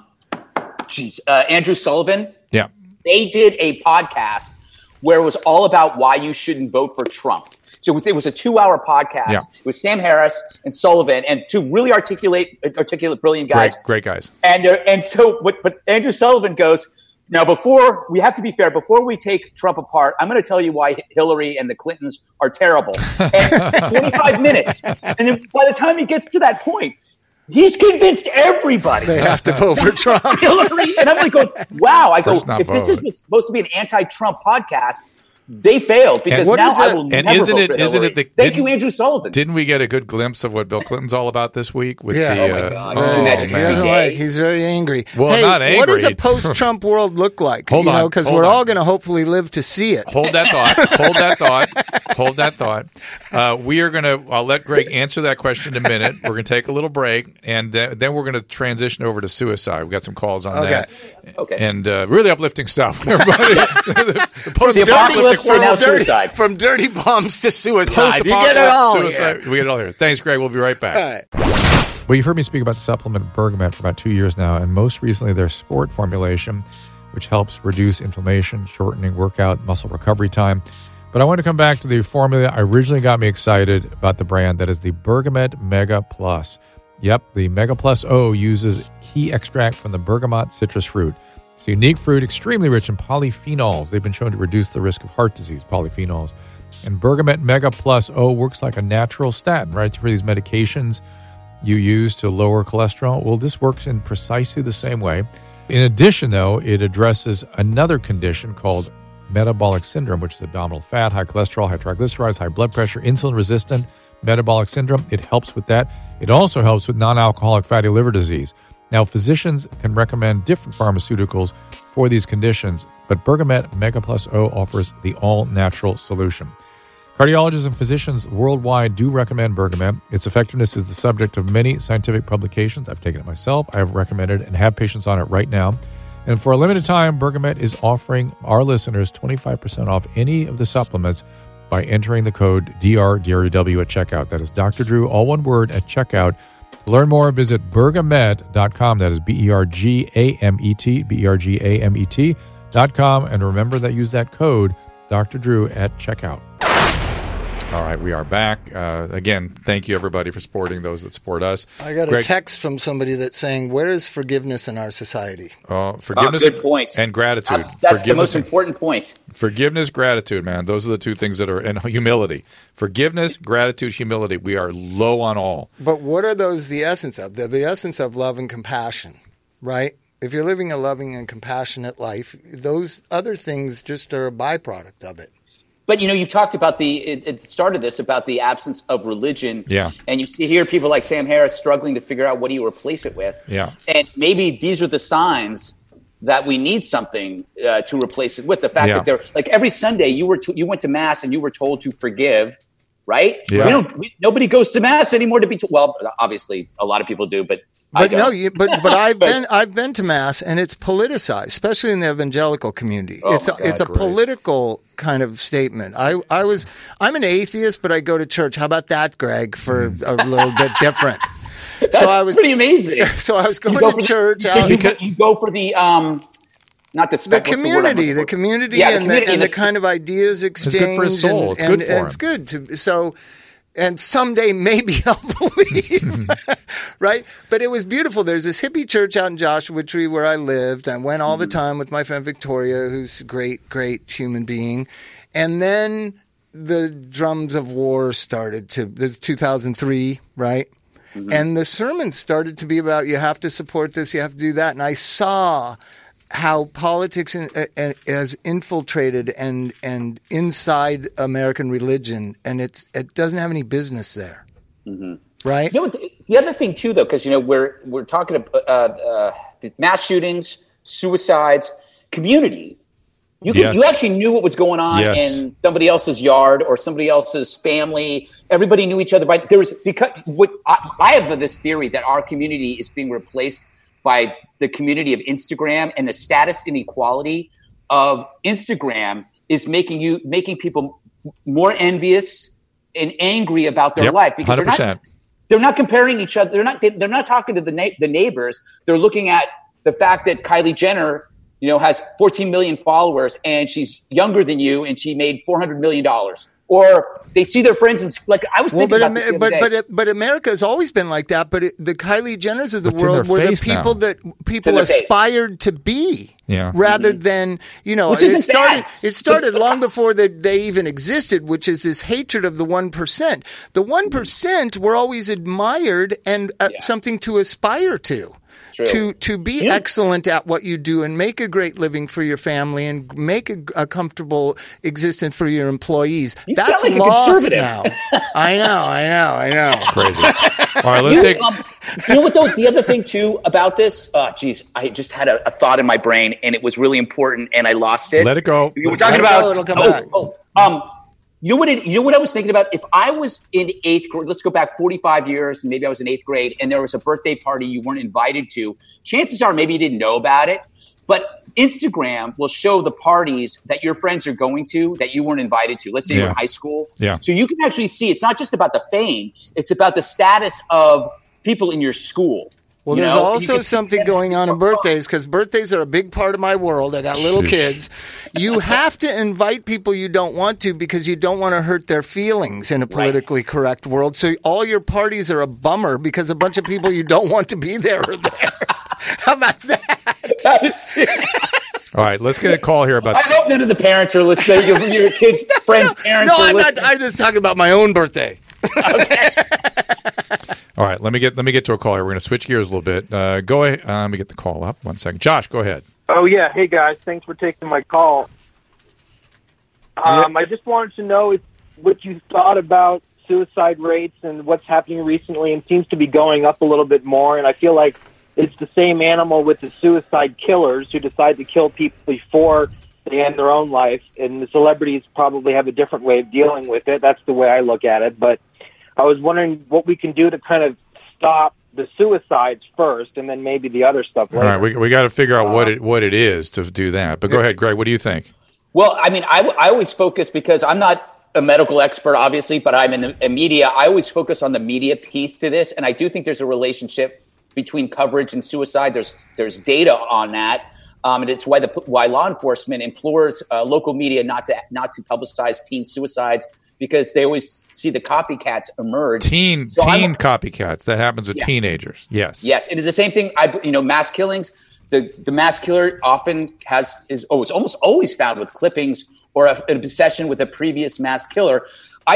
F: Andrew Sullivan?
A: Yeah.
F: They did a podcast where it was all about why you shouldn't vote for Trump. So it was a 2-hour podcast. Yeah. It was Sam Harris and Sullivan, and two really articulate, brilliant guys.
A: Great guys.
F: And so, but Andrew Sullivan goes, now we have to be fair, before we take Trump apart, I'm going to tell you why Hillary and the Clintons are terrible. And 25 minutes. And then by the time he gets to that point, he's convinced everybody
D: they have to vote for Trump.
F: Hillary, and I'm like, wow. I go, if this is supposed to be an anti-Trump podcast, they failed, because now I will never vote for Hillary. Thank you, Andrew Sullivan.
A: Didn't we get a good glimpse of what Bill Clinton's all about this week? With
F: oh my God!
D: He's very angry.
A: Well, not angry.
D: What does a post-Trump world look like?
A: Hold on,
D: because we're all going to hopefully live to see it.
A: Hold that thought. We are going to. I'll let Greg answer that question in a minute. We're going to take a little break, and then we're going to transition over to suicide. We've got some calls on that.
F: Okay.
A: And really uplifting stuff, everybody.
D: The From dirty bombs to suicide. You get it all here.
A: We get it all here. Thanks, Greg. We'll be right back.
D: All right.
A: Well, you've heard me speak about the supplement Bergamet for about 2 years now, and most recently their sport formulation, which helps reduce inflammation, shortening workout, muscle recovery time. But I want to come back to the formula that originally got me excited about the brand. That is the Bergamet Mega Plus. Yep, the Mega Plus O uses key extract from the bergamot citrus fruit. It's a unique fruit, extremely rich in polyphenols. They've been shown to reduce the risk of heart disease, polyphenols. And Bergamet Mega Plus O works like a natural statin, right? For these medications you use to lower cholesterol. Well, this works in precisely the same way. In addition, though, it addresses another condition called metabolic syndrome, which is abdominal fat, high cholesterol, high triglycerides, high blood pressure, insulin-resistant metabolic syndrome. It helps with that. It also helps with non-alcoholic fatty liver disease. Now, physicians can recommend different pharmaceuticals for these conditions, but Bergamet Mega Plus O offers the all-natural solution. Cardiologists and physicians worldwide do recommend Bergamet. Its effectiveness is the subject of many scientific publications. I've taken it myself. I have recommended it and have patients on it right now. And for a limited time, Bergamet is offering our listeners 25% off any of the supplements by entering the code DRDREW at checkout. That is Dr. Drew, all one word, at checkout. To learn more, visit Bergamet.com. That is BERGAMET, BERGAMET.com. And remember that use that code Dr. Drew at checkout. All right, we are back. Again, thank you, everybody, for supporting those that support us.
D: I got a text from somebody that's saying, where is forgiveness in our society?
A: Forgiveness
F: good point.
A: And gratitude.
F: That's the most important point.
A: Forgiveness, gratitude, man. Those are the two things that are, and humility. Forgiveness, gratitude, humility. We are low on all.
D: But what are those the essence of? They're the essence of love and compassion, right? If you're living a loving and compassionate life, those other things just are a byproduct of it.
F: But, you've talked about it started this about the absence of religion.
A: Yeah.
F: And you hear people like Sam Harris struggling to figure out what do you replace it with.
A: Yeah.
F: And maybe these are the signs that we need something to replace it with. The fact that they're like every Sunday you went to Mass and you were told to forgive, right?
A: Yeah.
F: Nobody goes to Mass anymore to be told. Well, obviously a lot of people do, but
D: I've been to Mass and it's politicized, especially in the evangelical community. It's a political kind of statement. I'm an atheist, but I go to church. How about that, Greg? For a little bit different.
F: That's pretty amazing.
D: So I was going to church.
F: You go for the not the
D: community, the community, and the kind of ideas exchange.
A: It's good for his soul. It's good for him.
D: It's good to so. And someday maybe I'll believe, right? But it was beautiful. There's this hippie church out in Joshua Tree where I lived. I went all the time with my friend Victoria, who's a great, great human being. And then the drums of war started there's 2003, right? Mm-hmm. And the sermons started to be about, you have to support this, you have to do that. And I saw how politics has infiltrated and inside American religion, and it doesn't have any business there, right?
F: The other thing too, though, because we're talking about mass shootings, suicides, community. You actually knew what was going on in somebody else's yard or somebody else's family. Everybody knew each other. I have this theory that our community is being replaced by the community of Instagram, and the status inequality of Instagram is making people more envious and angry about their life because
A: 100%.
F: They're not comparing each other. They're not talking to the neighbors. They're looking at the fact that Kylie Jenner, has 14 million followers and she's younger than you and she made $400 million. Or they see their friends and I was thinking about this the other day.
D: But America has always been like that. But the Kylie Jenners of the world were the people that people aspired to be, rather than it started long before they even existed, which is this hatred of the 1%. The 1% were always admired and something to aspire to. To be excellent at what you do and make a great living for your family and make a comfortable existence for your employees. That's like lost now. I know.
A: It's crazy. All right, let's take.
F: You know what, though? The other thing, too, about this, I just had a thought in my brain, and it was really important, and I lost it.
A: Let it go.
F: You were talking about. It'll come back. You know what I was thinking about? If I was in 8th grade, let's go back 45 years, and maybe I was in 8th grade, and there was a birthday party you weren't invited to, chances are maybe you didn't know about it. But Instagram will show the parties that your friends are going to that you weren't invited to. Let's say you're in high school.
A: Yeah.
F: So you can actually see it's not just about the fame, it's about the status of people in your school.
D: Well, there's also something going on in birthdays, because birthdays are a big part of my world. I got little kids. You have to invite people you don't want to because you don't want to hurt their feelings in a politically correct world. So all your parties are a bummer because a bunch of people you don't want to be there are there. How about that?
F: That is
A: All right, let's get a call here about.
F: I hope none of the parents are listening. Your kids' friends' parents are listening.
D: I'm just talking about my own birthday.
F: Okay.
A: All right, let me get to a call here. We're going to switch gears a little bit. Go ahead. Let me get the call up. 1 second. Josh, go ahead.
E: Oh, yeah. Hey, guys. Thanks for taking my call. I just wanted to know what you thought about suicide rates and what's happening recently, and seems to be going up a little bit more. And I feel like it's the same animal with the suicide killers who decide to kill people before they end their own life. And the celebrities probably have a different way of dealing with it. That's the way I look at it. But I was wondering what we can do to kind of stop the suicides first, and then maybe the other stuff later.
A: All right, we got to figure out what it is to do that. But go ahead, Greg. What do you think?
F: Well, I mean, I always focus, because I'm not a medical expert, obviously, but I'm in the media. I always focus on the media piece to this, and I do think there's a relationship between coverage and suicide. There's data on that, and it's why law enforcement implores local media not to publicize teen suicides, because they always see the copycats emerge. Teen
A: copycats. That happens with teenagers. Yes.
F: Yes. And the same thing, mass killings, the mass killer often it's almost always found with clippings or an obsession with a previous mass killer. I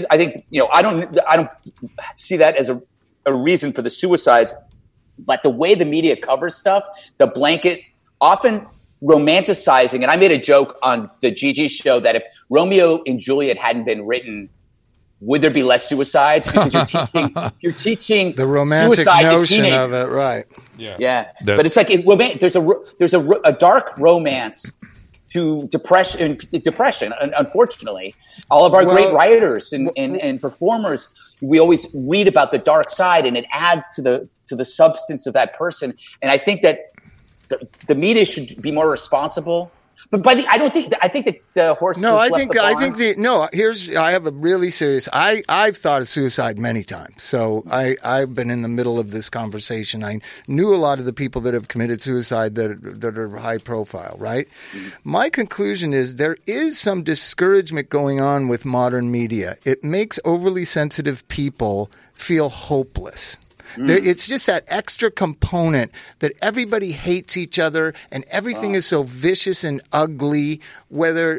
F: don't see that as a reason for the suicides, but the way the media covers stuff, the blanket, often romanticizing, and I made a joke on the Gigi show that if Romeo and Juliet hadn't been written, would there be less suicides? Because you're teaching
D: the romantic notion of it, right?
F: Yeah. But it's like there's a dark romance to depression. Unfortunately, all of our great writers and performers, we always read about the dark side, and it adds to the substance of that person. And I think that the media should be more responsible, but I think that the horse. No, I
D: have a really serious. I've thought of suicide many times, so I've been in the middle of this conversation. I knew a lot of the people that have committed suicide that are high profile. Right. Mm-hmm. My conclusion is there is some discouragement going on with modern media. It makes overly sensitive people feel hopeless. It's just that extra component that everybody hates each other and everything is so vicious and ugly. Whether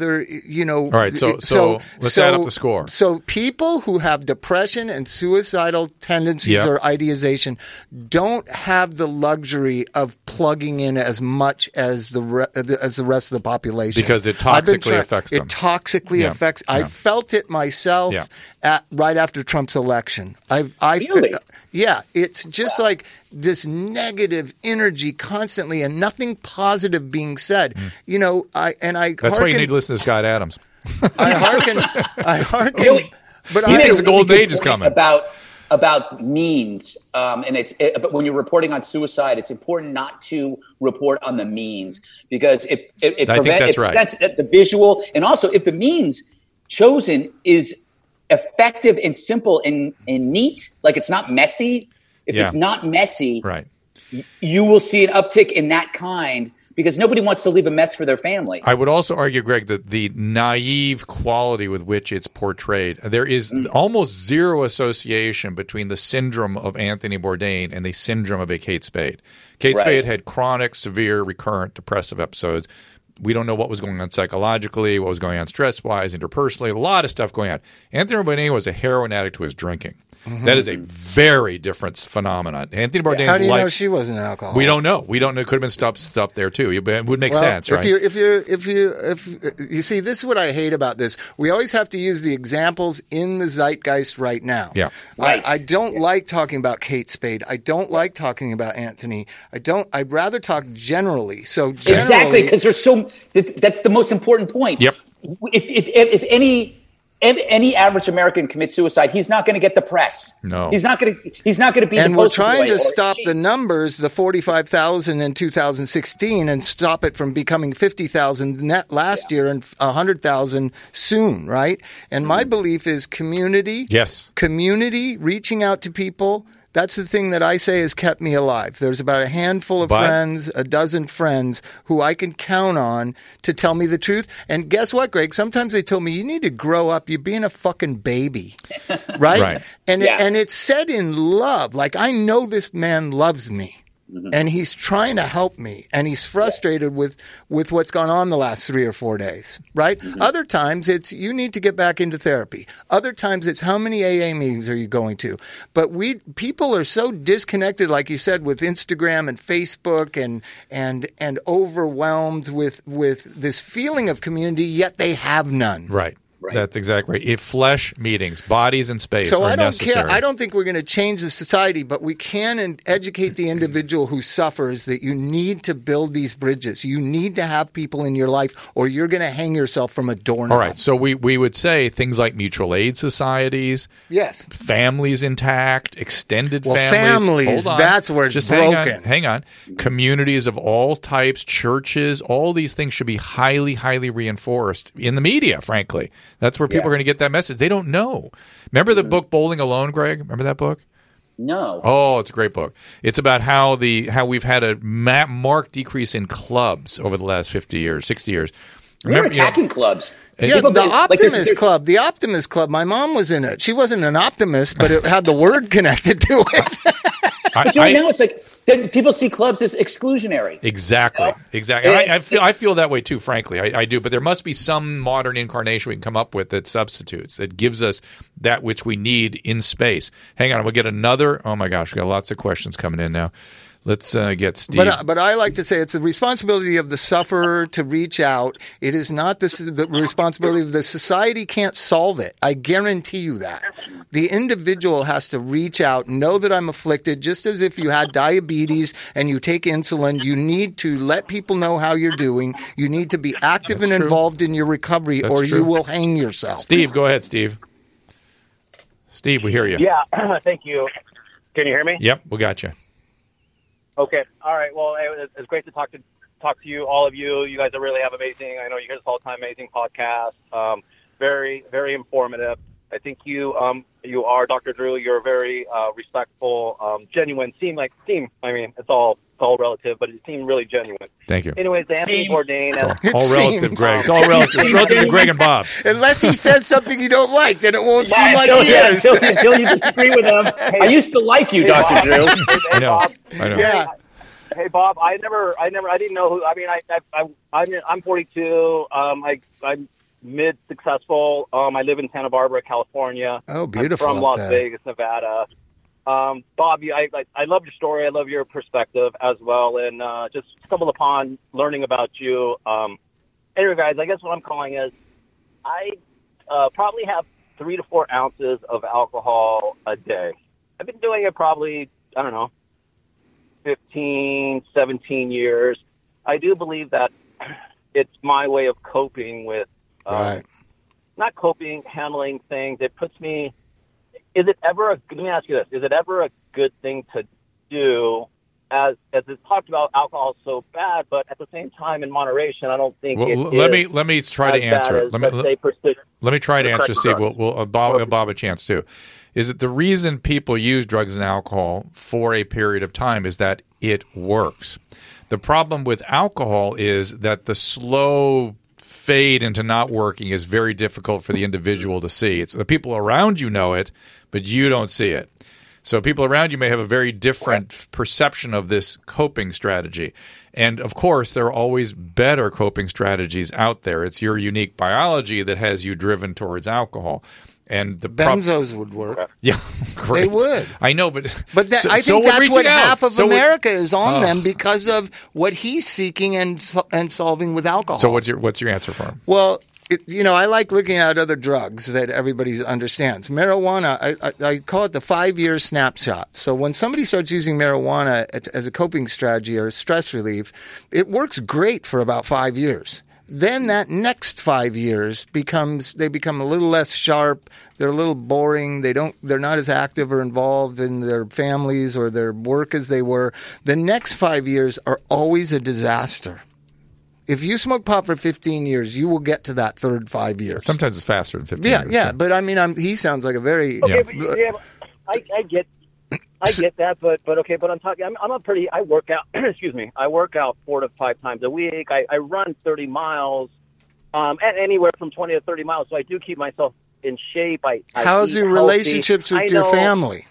A: All right, so let's add up the score.
D: So people who have depression and suicidal tendencies or ideation don't have the luxury of plugging in as much as the rest of the population,
A: because it toxically affects them.
D: It toxically affects. I felt it myself right after Trump's election.
F: Really?
D: Yeah, it's just like this negative energy constantly and nothing positive being said.
A: That's why you need to listen to Scott Adams.
D: I hearken.
F: Really?
D: But
A: he thinks the golden age is coming.
F: About means, but when you're reporting on suicide, it's important not to report on the means, because it prevents the visual, and also if the means chosen is effective and simple and neat, like it's not messy. If it's not messy,
A: right,
F: you will see an uptick in that kind, because nobody wants to leave a mess for their family.
A: I would also argue, Greg, that the naive quality with which it's portrayed, there is almost zero association between the syndrome of Anthony Bourdain and the syndrome of a Kate Spade. Kate Spade had chronic, severe, recurrent depressive episodes. We don't know what was going on psychologically, what was going on stress-wise, interpersonally, a lot of stuff going on. Anthony Bourdain was a heroin addict who was drinking. Mm-hmm. That is a very different phenomenon. Anthony Bourdain's
D: How do you know she wasn't an alcoholic?
A: We don't know. It could have been stuff there too. It would make sense, right?
D: If you see, this is what I hate about this. We always have to use the examples in the zeitgeist right now.
A: Yeah,
F: right.
D: I don't like talking about Kate Spade. I don't like talking about Anthony. I'd rather talk generally. So
F: exactly, because there's so. That's the most important point.
A: Yep.
F: If any any average American commits suicide, he's not going to get the press.
A: No,
F: he's not going to be.
D: And
F: the
D: we're
F: poster
D: trying
F: boy
D: to
F: or
D: stop
F: she.
D: the numbers, the 45,000 in 2016, and stop it from becoming 50,000 net last year and 100,000 soon, right? And my belief is community.
A: Yes.
D: Community, reaching out to people. That's the thing that I say has kept me alive. There's about a handful of friends, a dozen friends who I can count on to tell me the truth. And guess what, Greg? Sometimes they told me, you need to grow up. You're being a fucking baby, right?
A: Right.
D: And it's said in love. Like, I know this man loves me. And he's trying to help me, and he's frustrated with what's gone on the last 3 or 4 days, right? Other times it's you need to get back into therapy. Other times it's how many AA meetings are you going to? But people are so disconnected, like you said, with Instagram and Facebook and overwhelmed with this feeling of community, yet they have none.
A: Right. That's exactly right. Flesh meetings, bodies in space
D: So
A: are
D: I don't
A: necessary.
D: care. I don't think we're going to change the society, but we can educate the individual who suffers that you need to build these bridges. You need to have people in your life, or you're going to hang yourself from a doorknob.
A: All right. So we would say things like mutual aid societies,
D: Yes.
A: families intact, extended
D: Well,
A: families.
D: families,
A: Hold on.
D: that's where it's
A: Just
D: broken.
A: Hang on. Communities of all types, churches, all these things should be highly, highly reinforced in the media, frankly. That's where people are going to get that message. They don't know. Remember the book Bowling Alone, Greg? Remember that book?
F: No.
A: Oh, it's a great book. It's about how we've had a marked decrease in clubs over the last 50 years, 60 years.
F: We're attacking clubs.
D: Yeah,
F: People
D: the
F: think, like,
D: Optimist Club. The Optimist Club. My mom was in it. She wasn't an optimist, but it had the word connected to it.
F: But now it's like people see clubs as exclusionary.
A: Exactly. I feel that way too, frankly. I do. But there must be some modern incarnation we can come up with that substitutes, that gives us that which we need in space. Hang on, we'll get another. Oh my gosh, we got lots of questions coming in now. Let's get Steve.
D: But I like to say it's the responsibility of the sufferer to reach out. It is not the responsibility of the society. Can't solve it. I guarantee you that. The individual has to reach out, know that I'm afflicted, just as if you had diabetes and you take insulin. You need to let people know how you're doing. You need to be active
A: That's
D: and
A: true.
D: involved in your recovery,
A: That's
D: or
A: true.
D: you will hang yourself.
A: Steve, go ahead, Steve. Steve, we hear you.
G: Yeah, thank you. Can you hear me?
A: Yep, we got you.
G: Okay. All right. Well, it's great to talk to you, all of you. You guys really have amazing. I know you hear this all the time. Amazing podcast. Very, very informative. I think you are Dr. Drew. You're very respectful, genuine. I mean, it's all relative, but it seemed really genuine.
A: Thank you.
G: Anyways, Anthony Bourdain.
A: All relative, Greg. It's all relative. It's relative to Greg and Bob.
D: Unless he says something you don't like, then it won't seem like he is.
F: Until you disagree with them. I used to like you, Dr. Drew.
A: I know.
D: Yeah.
G: Hey Bob, I didn't know who. I mean, I'm 42. I'm mid successful. I live in Santa Barbara, California.
D: Oh, beautiful!
G: I'm from
D: up
G: Las
D: there.
G: Vegas, Nevada. Bob, I love your story. I love your perspective as well, and just stumbled upon learning about you. Anyway, guys, I guess what I'm calling is I probably have 3 to 4 ounces of alcohol a day. I've been doing it probably, I don't know, 15, 17 years. I do believe that it's my way of coping with,
D: Right.
G: not coping, handling things. It puts me, let me ask you this, is it ever a good thing to do, as it's talked about, alcohol is so bad, but at the same time, in moderation, I don't think
A: let me try to answer it. Let me try to answer, Steve. We'll Bob a chance too. Is that the reason people use drugs and alcohol for a period of time is that it works. The problem with alcohol is that the slow fade into not working is very difficult for the individual to see. It's the people around you know it, but you don't see it. So people around you may have a very different perception of this coping strategy. And, of course, there are always better coping strategies out there. It's your unique biology that has you driven towards alcohol. And the
D: Benzos would work.
A: Yeah, great.
D: They would.
A: I know, but
D: I think that's what half of America is on
A: Oh.
D: them because of what he's seeking and solving with alcohol.
A: So what's your answer for him?
D: Well, I like looking at other drugs that everybody understands. Marijuana, I call it the 5-year snapshot. So when somebody starts using marijuana as a coping strategy or stress relief, it works great for about 5 years. then that next 5 years they become a little less sharp. They're a little boring. They're not as active or involved in their families or their work as they were. The next 5 years are always a disaster. If you smoke pot for 15 years, you will get to that third 5 years.
A: Sometimes it's faster than 15 years.
D: Yeah. But I mean, he sounds like a very
G: I get that, but okay. But I'm talking. I work out. Excuse me. I work out 4 to 5 times a week. I run 30 miles, and anywhere from 20 to 30 miles. So I do keep myself in shape.
D: How's your relationships with your family?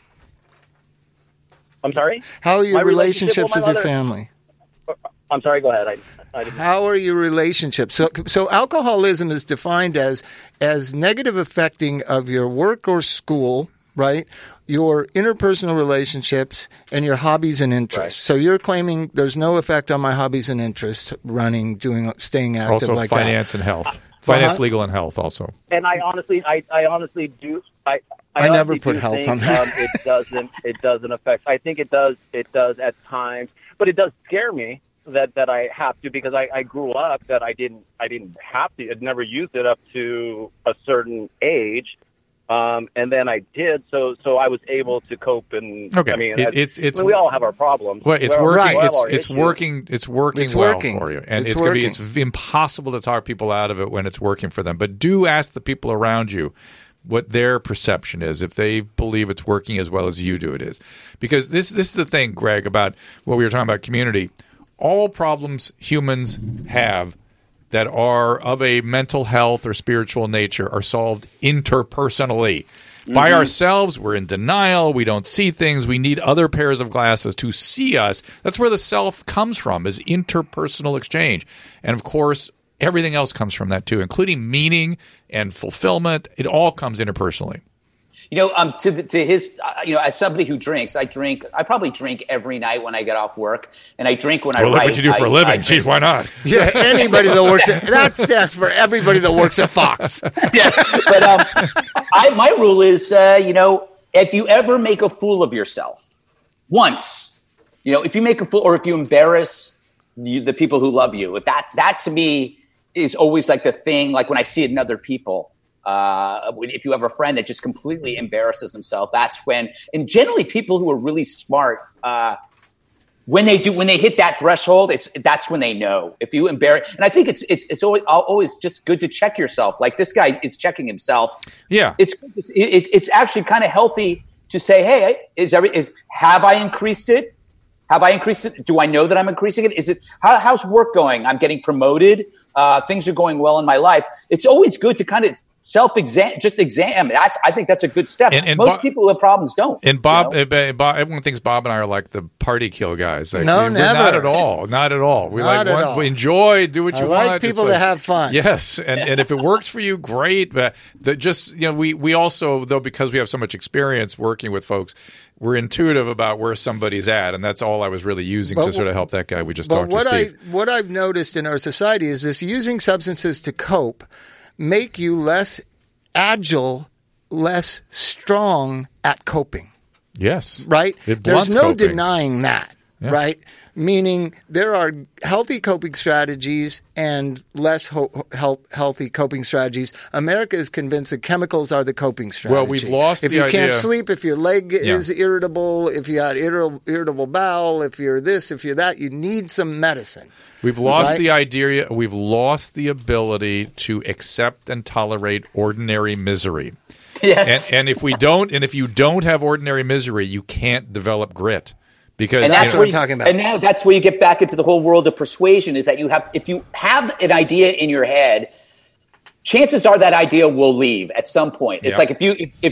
G: I'm sorry.
D: How are your relationships with your family?
G: I'm sorry. Go ahead.
D: How are your relationships? So alcoholism is defined as negative affecting of your work or school, right? Your interpersonal relationships and your hobbies and interests. Right. So you're claiming there's no effect on my hobbies and interests, running, staying active
A: also
D: like that.
A: Also finance and health. Finance, legal, and health also.
G: And I honestly do.
D: I never put health on that.
G: It doesn't affect. I think it does at times, but it does scare me that I have to, because I grew up that I didn't have to. I'd never used it up to a certain age. And then I did, so I was able to cope. And
A: okay,
G: I mean,
A: we
G: all have our problems.
A: Well, it's working. It's working well
D: working
A: for you, and it's impossible to talk people out of it when it's working for them. But do ask the people around you what their perception is, if they believe it's working as well as you do it is. Because this is the thing, Greg, about what we were talking about community. All problems humans have that are of a mental health or spiritual nature are solved interpersonally. Mm-hmm. By ourselves, we're in denial. We don't see things. We need other pairs of glasses to see us. That's where the self comes from, is interpersonal exchange. And, of course, everything else comes from that, too, including meaning and fulfillment. It all comes interpersonally.
F: To his, as somebody who drinks, I probably drink every night when I get off work, and I drink when I write.
A: Look what you do for a living. Jeez, why not?
D: Yeah, anybody that works that's for everybody that works at Fox.
F: Yes, but my rule is, if you ever make a fool of yourself once, if you make a fool or if you embarrass the people who love you, that to me is always like the thing. Like when I see it in other people. If you have a friend that just completely embarrasses himself, that's when. And generally, people who are really smart, when they hit that threshold, that's when they know. If you embarrass, and I think it's always just good to check yourself. Like this guy is checking himself.
A: Yeah,
F: it's actually kind of healthy to say, hey, have I increased it? Have I increased it? Do I know that I'm increasing it? Is it how's work going? I'm getting promoted. Things are going well in my life. It's always good to kind of examine. I think that's a good step. And most people who have problems don't.
A: And Bob, everyone thinks Bob and I are like the party kill guys. Like,
D: no, never.
A: Not at all. Not at all. We enjoy, do what you want.
D: I like people to have fun.
A: Yes, and if it works for you, great. But we also, though, because we have so much experience working with folks, we're intuitive about where somebody's at, and that's all I was really using to sort of help that guy we just talked to, Steve.
D: What I've noticed in our society is this: using substances to cope make you less agile, less strong at coping.
A: Yes.
D: Right? There's no
A: coping.
D: denying that, right? Meaning there are healthy coping strategies and less healthy coping strategies. America is convinced that chemicals are the coping strategy.
A: Well, we've lost
D: if
A: the
D: you
A: idea.
D: Can't sleep, if your leg is irritable, if you got irritable bowel, if you're this, if you're that, you need some medicine.
A: We've lost the idea. We've lost the ability to accept and tolerate ordinary misery.
F: Yes.
A: And if you don't have ordinary misery, you can't develop grit.
D: And that's what I'm talking about.
F: And now that's where you get back into the whole world of persuasion, is that if you have an idea in your head, chances are that idea will leave at some point. It's like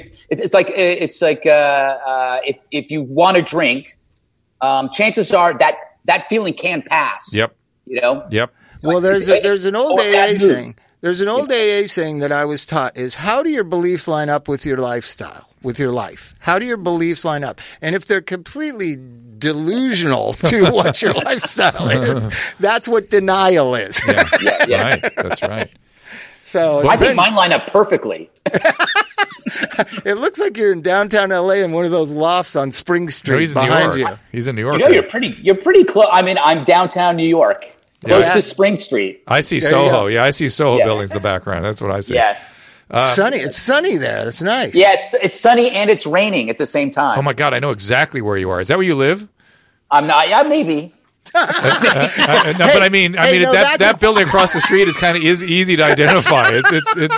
F: if you want to drink, chances are that feeling can pass.
A: Yep. Yep.
D: Well, there's an old AA saying. There's an old AA saying that I was taught is, how do your beliefs line up with your lifestyle, with your life? How do your beliefs line up? And if they're completely delusional to what your lifestyle is, that's what denial is.
F: Yeah.
A: Right. That's right.
D: So
F: I think mine line up perfectly.
D: It looks like you're in downtown LA in one of those lofts on Spring Street
A: he's
D: behind you.
A: He's in New York.
F: You're pretty close. I mean, I'm downtown New York. Close to Spring Street.
A: I see
D: There you go.
A: Soho. Yeah, I see Soho
F: Yeah.
A: buildings in the background. That's what I see.
F: Yeah.
D: Sunny. It's sunny there. That's nice.
F: Yeah, it's sunny and it's raining at the same time.
A: Oh my God, I know exactly where you are. Is that where you live?
F: I'm not. Yeah, maybe.
A: No, but I mean,
D: no,
A: that building across the street is kind of easy to identify. It's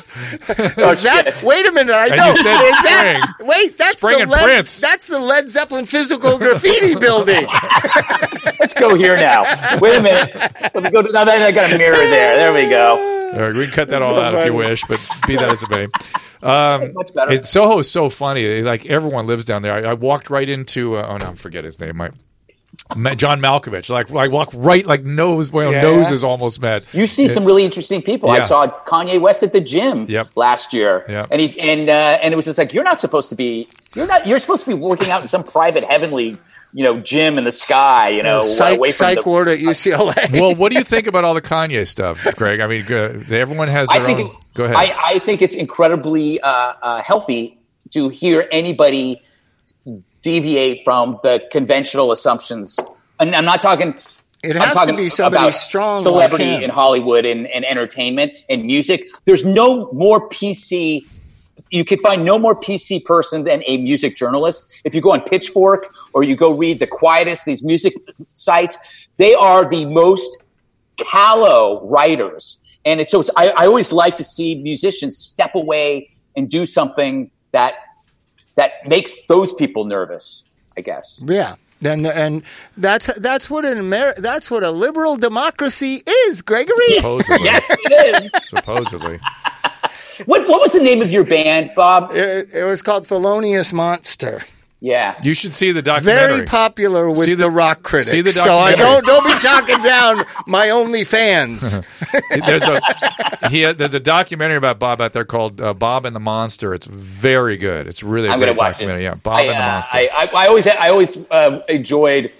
D: Is that, wait a minute, I
A: And
D: know.
A: you said
D: Is that, wait, that's
A: Spring
D: the
A: and
D: Led,
A: Prince.
D: That's the Led Zeppelin physical graffiti building.
F: Let's go here now. Wait a minute. Let me go. Now that I got a mirror there. There we go.
A: all right, we can cut that all out if you wish, but be that as it may.
F: Much better.
A: Soho is so funny. Like everyone lives down there. I walked right into. I forget his name. John Malkovich. Like I walk right, like noses almost met.
F: You see some really interesting people.
A: Yeah.
F: I saw Kanye West at the gym last year, and it was just like you're supposed to be working out in some private heavenly, gym in the sky, away from
D: psych ward at UCLA.
A: Well, what do you think about all the Kanye stuff, Greg? I mean, everyone has their own. Go ahead.
F: I think it's incredibly healthy to hear anybody deviate from the conventional assumptions. And I'm not talking.
D: It has to be somebody strong,
F: celebrity
D: like him.
F: in Hollywood and entertainment and music. There's no more PC. You can find no more PC person than a music journalist. If you go on Pitchfork or you go read The Quietest, these music sites, they are the most callow writers. And I always like to see musicians step away and do something that makes those people nervous, I guess.
D: Yeah. And that's what that's what a liberal democracy is, Gregory.
A: Supposedly.
F: Yes, it is.
A: Supposedly.
F: What was the name of your band, Bob?
D: It was called Thelonious Monster.
F: Yeah.
A: You should see the documentary.
D: Very popular with the rock critics.
A: see the
D: so I
A: documentary.
D: don't be talking down my only fans.
A: There's a documentary about Bob out there called Bob and the Monster. It's very good. It's really a
F: I'm gonna
A: great
F: watch
A: documentary.
F: it.
A: Yeah, Bob and the Monster.
F: I always enjoyed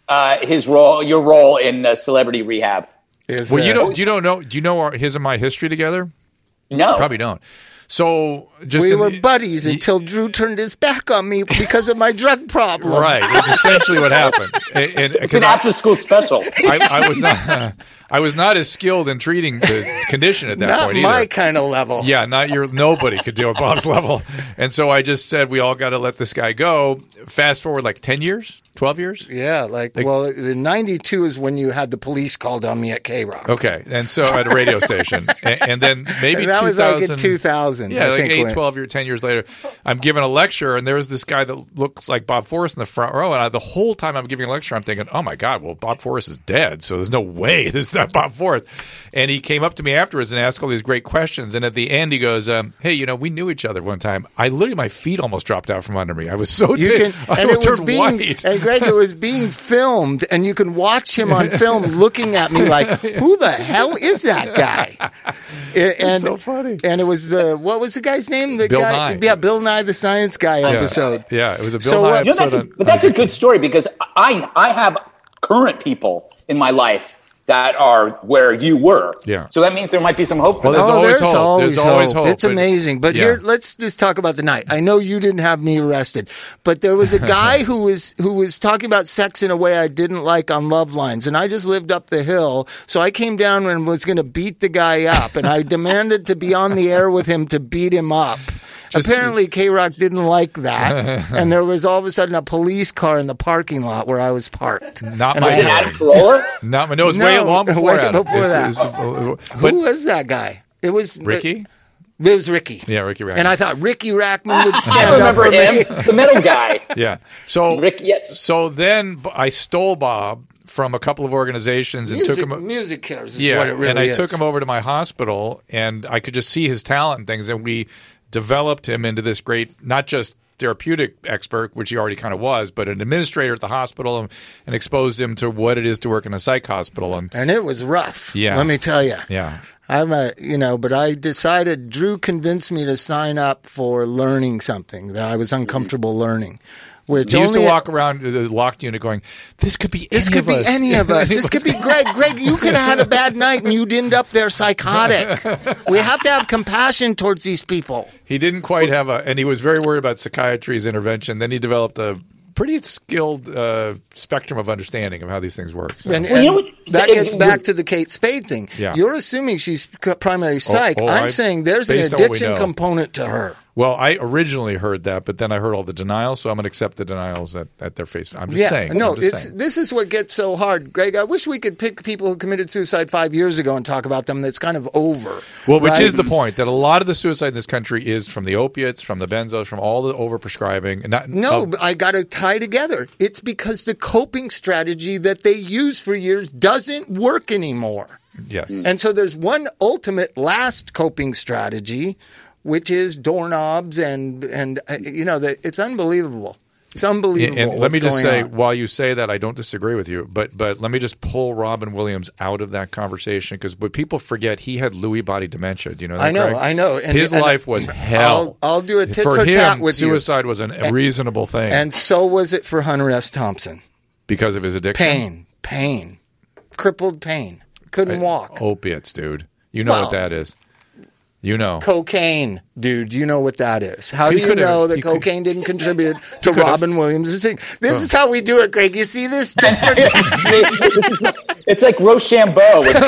F: your role in Celebrity Rehab.
A: Well, do you know his and my history together?
F: No,
A: Probably don't. So
D: we were buddies until Drew turned his back on me because of my drug problem.
A: Right. It's essentially what happened.
F: It's an after-school special.
A: I was not as skilled in treating the condition at that point either.
D: Not my kind of level.
A: Yeah, nobody could deal with Bob's level. And so I just said, we all got to let this guy go. Fast forward like 10 years, 12 years?
D: Yeah, the 92 is when you had the police called on me at K-Rock.
A: Okay. And so at a radio station. And then maybe
D: that
A: 2000.
D: was like in 2000.
A: Yeah,
D: I
A: like
D: think
A: 8, 12 years, 10 years later, I'm giving a lecture, and there was this guy that looks like Bob Forrest in the front row. And the whole time I'm giving a lecture, I'm thinking, oh my God, well, Bob Forrest is dead. So there's no way this is not Bob Forrest. And he came up to me afterwards and asked all these great questions. And at the end, he goes, hey, we knew each other one time. My feet almost dropped out from under me. I was so
D: and
A: white.
D: And Greg, it was being filmed, and you can watch him on film looking at me like, who the hell is that guy?
A: It's so funny.
D: And it was what was the guy's name?
A: Bill Nye.
D: Yeah, Bill Nye the Science Guy episode.
A: Yeah, it was a Bill Nye episode.
F: That's a good story because I have current people in my life that are where you were.
A: Yeah.
F: So that means there might be some hope for
A: Well,
F: them.
A: there's always hope.
D: It's amazing. But here, let's just talk about the night. I know you didn't have me arrested, but there was a guy who was talking about sex in a way I didn't like on Love Lines, and I just lived up the hill. So I came down and was going to beat the guy up, and I demanded to be on the air with him to beat him up. Apparently, K-Rock didn't like that, and there was all of a sudden a police car in the parking lot where I was parked.
A: Not
F: Was it Adam Carolla?
A: No, it was way long before Adam.
D: Who was that guy? It was
A: Ricky?
D: It was Ricky.
A: Yeah, Ricky Rackman.
D: And I thought Ricky Rackman would
F: I
D: stand up
F: remember
D: for
F: him,
D: me.
F: the metal guy.
A: Yeah. So
F: Rick, yes.
A: So then I stole Bob from a couple of organizations and took him.
D: Music Cares is what it really is.
A: And I took him over to my hospital, and I could just see his talent and things, and we developed him into this great, not just therapeutic expert, which he already kind of was, but an administrator at the hospital, and exposed him to what it is to work in a psych hospital.
D: And it was rough.
A: Yeah.
D: Let me tell you.
A: Yeah.
D: But I decided, Drew convinced me to sign up for learning something that I was uncomfortable learning. Which
A: he used to walk around the locked unit going, this could be
D: any of us. This could be Greg. Greg, you could have had a bad night and you'd end up there psychotic. We have to have compassion towards these people.
A: He didn't quite have and he was very worried about psychiatry's intervention. Then he developed a pretty skilled spectrum of understanding of how these things work. So.
D: And that gets back to the Kate Spade thing.
A: Yeah.
D: You're assuming she's primary psych. I'm saying there's an addiction component to her.
A: Well, I originally heard that, but then I heard all the denials, so I'm going to accept the denials at their face. I'm just saying.
D: No, this is what gets so hard, Greg. I wish we could pick people who committed suicide 5 years ago and talk about them. That's kind of over.
A: Well, which is the point, that a lot of the suicide in this country is from the opiates, from the benzos, from all the overprescribing.
D: But I got to tie together. It's because the coping strategy that they used for years doesn't work anymore.
A: Yes.
D: And so there's one ultimate last coping strategy, which is doorknobs and it's unbelievable. It's unbelievable.
A: And let me just say, while you say that, I don't disagree with you, but let me just pull Robin Williams out of that conversation, because what people forget, he had Lewy body dementia. Do you know that?
D: I know.
A: And his life was hell.
D: I'll do a tit for tat with you.
A: Suicide was a reasonable thing.
D: And so was it for Hunter S. Thompson.
A: Because of his addiction?
D: Pain. Crippled pain. Couldn't walk.
A: Opiates, dude. You know what that is. You know.
D: Cocaine, dude. You know what that is. How do you know that cocaine didn't contribute to Robin Williams' thing? This is how we do it, Greg. You see this?
F: It's like Rochambeau with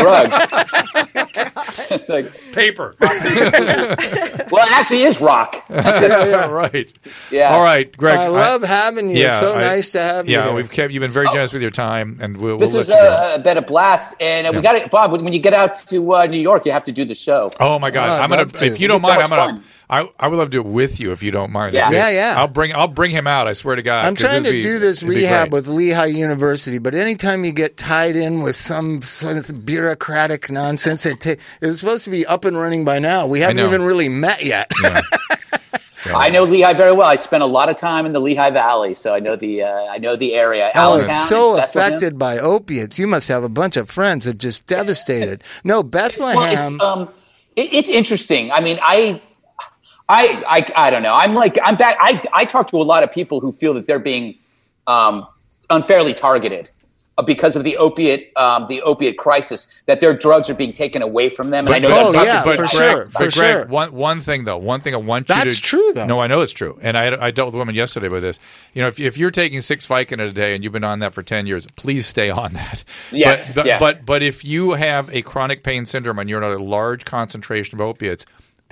F: drugs. It's like
A: paper.
F: Well, it actually is rock.
A: Right.
F: Yeah.
A: All right, Greg.
D: I love having you. Yeah, it's so nice to have you.
A: Yeah, you've been very generous with your time, and we'll
F: this has been a blast. And we got it, Bob. When you get out to New York, you have to do the show.
A: Oh my God! If you don't mind, I would love to do it with you if you don't mind.
D: Yeah.
A: I'll bring him out. I swear to God.
D: I'm trying to do this rehab with Lehigh University, but anytime you get tied in with some sort of bureaucratic nonsense, it's supposed to be up and running by now. We haven't even really met yet.
A: Yeah. So.
F: I know Lehigh very well. I spent a lot of time in the Lehigh Valley, so I know the area.
D: It's so affected by opiates. You must have a bunch of friends that are just devastated. No, Bethlehem.
F: Well, it's interesting. I mean, I don't know. I'm back. I talk to a lot of people who feel that they're being unfairly targeted because of the opiate crisis, that their drugs are being taken away from them. And I know
D: for sure.
A: One thing I want you to.
D: That's true, though.
A: No, I know it's true. And I dealt with a woman yesterday with this. You know, if you're taking 6 Vicodin a day and you've been on that for 10 years, please stay on that.
F: Yes.
A: But if you have a chronic pain syndrome and you're on a large concentration of opiates,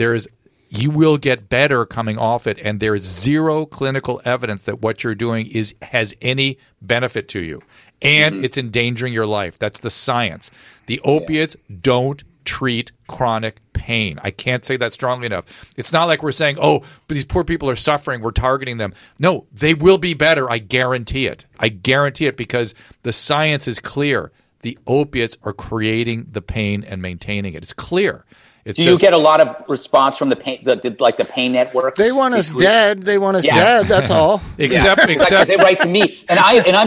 A: you will get better coming off it, and there is zero clinical evidence that what you're doing has any benefit to you. And it's endangering your life. That's the science. The opiates don't treat chronic pain. I can't say that strongly enough. It's not like we're saying, but these poor people are suffering, we're targeting them. No, they will be better. I guarantee it. I guarantee it, because the science is clear. The opiates are creating the pain and maintaining it. It's clear.
F: Do you get a lot of response from the pain, the pain networks?
D: They want us dead. They want us dead. That's all.
A: Except
F: they write to me, and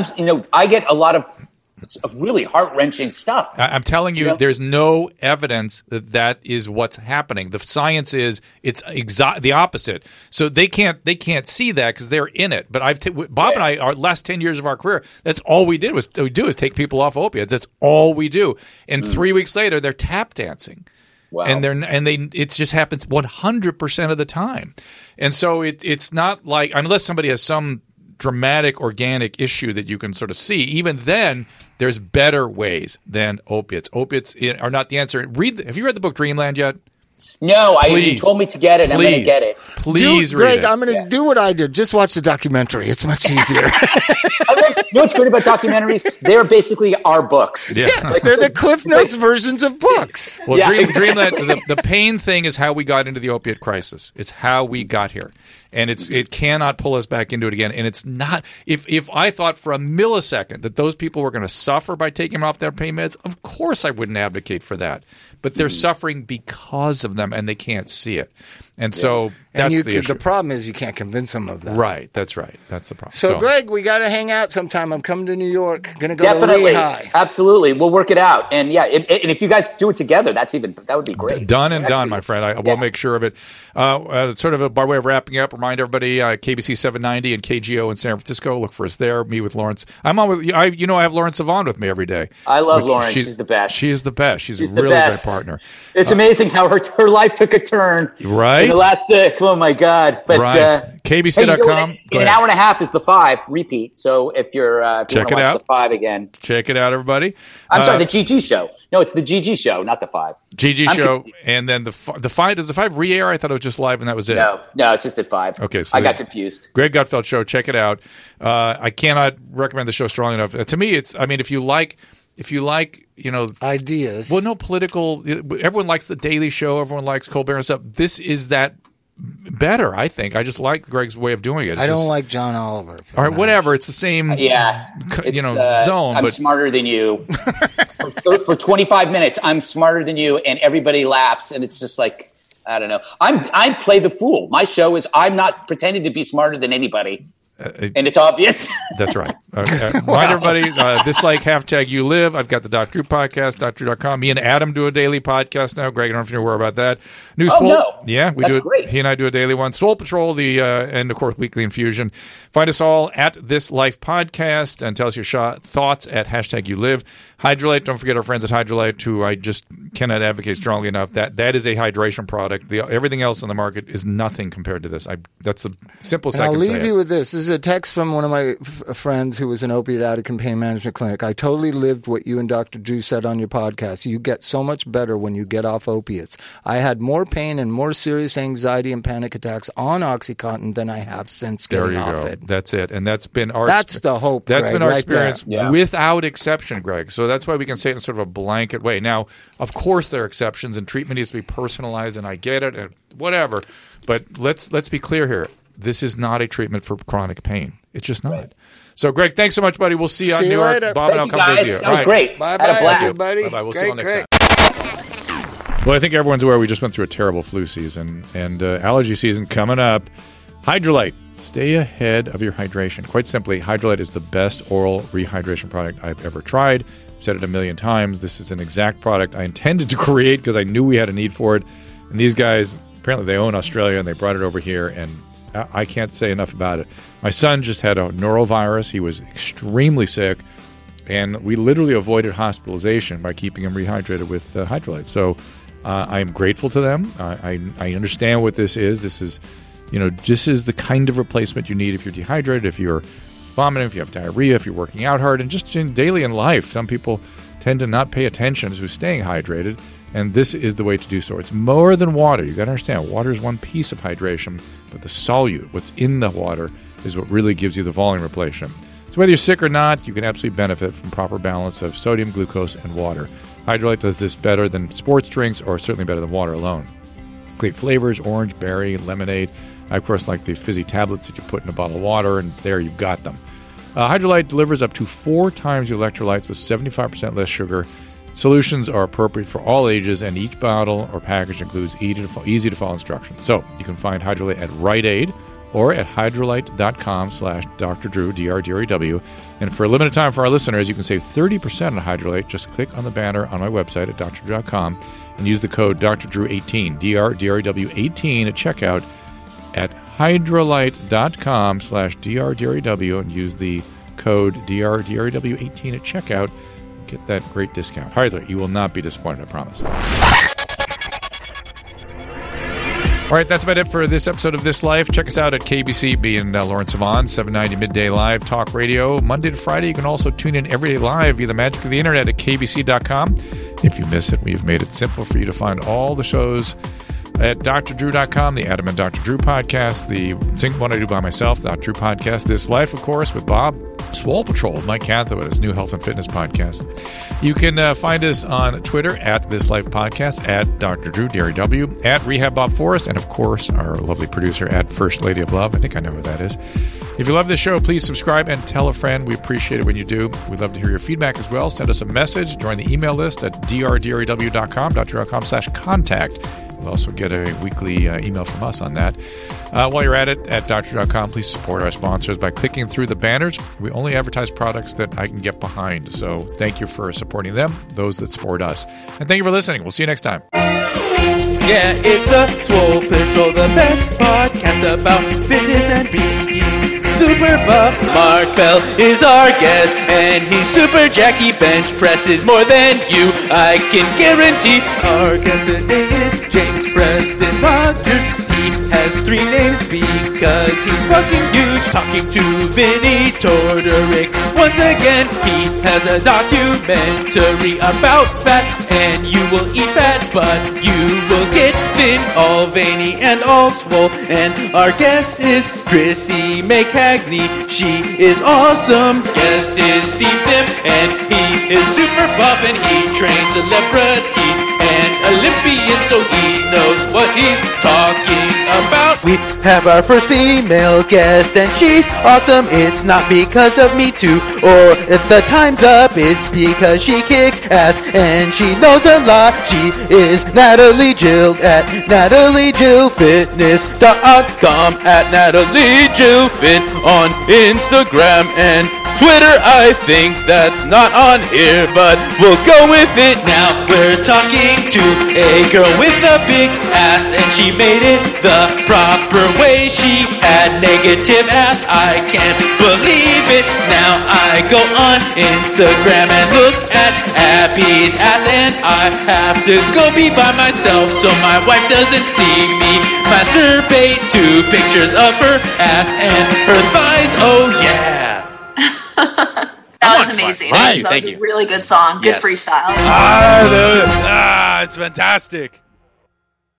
F: I get a lot of really heart-wrenching stuff.
A: I'm telling you, there's no evidence that is what's happening. The science is the opposite. So they can't see that because they're in it. But Bob and I, our last 10 years of our career, that's all we did was take people off opiates. That's all we do. And 3 weeks later, they're tap dancing.
F: Wow.
A: And it just happens 100% of the time. And so it's not like, unless somebody has some dramatic organic issue that you can sort of see, even then there's better ways than opiates. Opiates are not the answer. Have you read the book Dreamland yet?
F: No, you told me to get it. I'm going to get it.
A: Please read
D: Greg,
A: it.
D: I'm going to do what I did. Just watch the documentary. It's much easier.
F: You know what's great about documentaries? They're basically our books.
A: Yeah.
D: They're the Cliff Notes versions of books.
A: Well, Dreamland, the pain thing is how we got into the opiate crisis. It's how we got here. And it cannot pull us back into it again. And it's not – if I thought for a millisecond that those people were going to suffer by taking off their pain meds, of course I wouldn't advocate for that. But they're suffering because of them, and they can't see it. And so that's the issue.
D: The problem is you can't convince them of that.
A: Right. That's right. That's the problem.
D: So Greg, we got to hang out sometime. I'm coming to New York. Going to go to Lehigh.
F: Absolutely. We'll work it out. And and if you guys do it together, that would be great.
A: Done and done, my friend. We'll make sure of it. Sort of by way of wrapping up, remind everybody, KBC 790 and KGO in San Francisco. Look for us there. Me with Lawrence. I'm on with I have Lawrence Savon with me every day.
F: I love Lawrence. She's the best.
A: She is the best. She's a really great partner.
F: It's amazing how her life took a turn.
A: Right.
F: In the last, oh my God. But,
A: right. KBC.com.
F: In an hour and a half is the 5 repeat. So if you're,
A: check it out.
F: The 5 again.
A: Check it out, everybody.
F: I'm sorry, the GG show. No, it's the GG show, not the 5.
A: GG show. And then the 5, does the 5 re-air? I thought it was just live and that was it.
F: No, it's just at 5.
A: Okay. So
F: I got confused.
A: Greg Gutfeld show. Check it out. I cannot recommend the show strongly enough. To me, if you like,
D: ideas.
A: Well, no political. Everyone likes the Daily Show. Everyone likes Colbert and stuff. This is that better, I think. I just like Greg's way of doing it.
D: I don't like John Oliver.
A: All right, whatever. It's the same, zone.
F: I'm smarter than you. for 25 minutes, I'm smarter than you, and everybody laughs, and it's just like, I don't know. I play the fool. My show is I'm not pretending to be smarter than anybody. And it's obvious.
A: That's right. Okay. Mind everybody, this like #YouLive. I've got the Dr. Drew podcast, drdrew.com. Me and Adam do a daily podcast now. Greg, I don't know if you're aware about that. Yeah, we do it. Great. He and I do a daily one. Swole Patrol, and of course, Weekly Infusion. Find us all at This Life Podcast and tell us your thoughts at #YouLive. Hydrolite, don't forget our friends at Hydrolite, who I just cannot advocate strongly enough. That is a hydration product. Everything else on the market is nothing compared to this. That's the simplest I can say.
D: I'll leave you with this. This is a text from one of my friends who was an opiate addict and pain management clinic. I totally lived what you and Dr. Drew said on your podcast. You get so much better when you get off opiates. I had more pain and more serious anxiety and panic attacks on OxyContin than I have since getting off it.
A: That's it. And that's been our
D: the hope,
A: That's
D: Greg,
A: been our
D: right
A: experience
D: there.
A: without exception, Greg. So that's why we can say it in sort of a blanket way. Now, of course there are exceptions and treatment needs to be personalized, and I get it and whatever. But let's be clear here. This is not a treatment for chronic pain. It's just not. Right. So, Greg, thanks so much, buddy. We'll see you out in New York.
D: Later.
A: Bob and I'll come visit you.
F: That was great.
D: Bye-bye, everybody.
A: Bye-bye. We'll see you all next time. Well, I think everyone's aware we just went through a terrible flu season and allergy season coming up. Hydrolite. Stay ahead of your hydration. Quite simply, Hydrolite is the best oral rehydration product I've ever tried. I've said it a million times. This is an exact product I intended to create because I knew we had a need for it. And these guys, apparently they own Australia, and they brought it over here, and I can't say enough about it. My son just had a norovirus. He was extremely sick, and we literally avoided hospitalization by keeping him rehydrated with Hydrolite. So I am grateful to them. I understand what this is. This is, this is the kind of replacement you need if you're dehydrated, if you're vomiting, if you have diarrhea, if you're working out hard, and just daily in life. Some people tend to not pay attention to staying hydrated, and this is the way to do so. It's more than water. You got to understand, water is one piece of hydration, but the solute, what's in the water, is what really gives you the volume replacement. So whether you're sick or not, you can absolutely benefit from proper balance of sodium, glucose, and water. Hydrolite does this better than sports drinks, or certainly better than water alone. Great flavors: orange, berry, lemonade. I, of course, like the fizzy tablets that you put in a bottle of water, and there you've got them. Hydrolite delivers up to 4 times your electrolytes with 75% less sugar. Solutions are appropriate for all ages, and each bottle or package includes easy-to-follow instructions. So you can find Hydrolite at Rite Aid or at hydrolite.com/Dr. Drew, D-R-D-R-E-W. And for a limited time for our listeners, you can save 30% on Hydrolite. Just click on the banner on my website at drdrew.com and use the code DRDrew18, D-R-D-R-E-W18 at checkout at hydrolite.com/DRDREW and use the code DRDREW18 at checkout. Get that great discount. Hydrolite, you will not be disappointed, I promise. All right, that's about it for this episode of This Life. Check us out at KBC, and Lawrence Savon, 790 Midday Live Talk Radio, Monday to Friday. You can also tune in every day live via the magic of the internet at kbc.com. If you miss it, we've made it simple for you to find all the shows at drdrew.com, the Adam and Dr. Drew podcast, the single one I do by myself, the Dr. Drew podcast, This Life, of course, with Bob, Swole Patrol, Mike Catherwood, his new health and fitness podcast. You can find us on Twitter at This Life Podcast, at Dr. Drew, DREW, at Rehab Bob Forrest, and of course, our lovely producer at First Lady of Love. I think I know who that is. If you love this show, please subscribe and tell a friend. We appreciate it when you do. We'd love to hear your feedback as well. Send us a message. Join the email list at drdrew.com, dr.com/contact. You'll also get a weekly email from us on that. While you're at it, at dr.com, please support our sponsors by clicking through the banners. We only advertise products that I can get behind. So thank you for supporting them, those that support us. And thank you for listening. We'll see you next time.
H: Yeah, it's the Swole Patrol, the best podcast about fitness and being super buff. Mark Bell is our guest, and he's super jacked. He bench presses more than you, I can guarantee. Our guest today is James Preston Rogers. He has 3 names because he's fucking huge. Talking to Vinny Tortoric once again. He has a documentary about fat, and you will eat fat, but you will get thin, all veiny and all swole. And our guest is Chrissy McCagney. She is awesome. Guest is Steve Zim, and he is super buff, and he trains celebrities and Olympians, so he knows what he's talking about. We have our first female guest, and she's awesome. It's not because of Me Too or if the time's up, it's because she kicks ass and she knows a lot. She is Natalie Jill at NatalieJillFitness.com, at NatalieJillFit on Instagram and Twitter. I think that's not on here, but we'll go with it now. We're talking to a girl with a big ass, and she made it the proper way. She had negative ass, I can't believe it. Now I go on Instagram and look at Abby's ass, and I have to go be by myself so my wife doesn't see me masturbate to pictures of her ass and her thighs. Oh yeah.
I: That was amazing. That was a really good song. Good freestyle.
H: It's fantastic.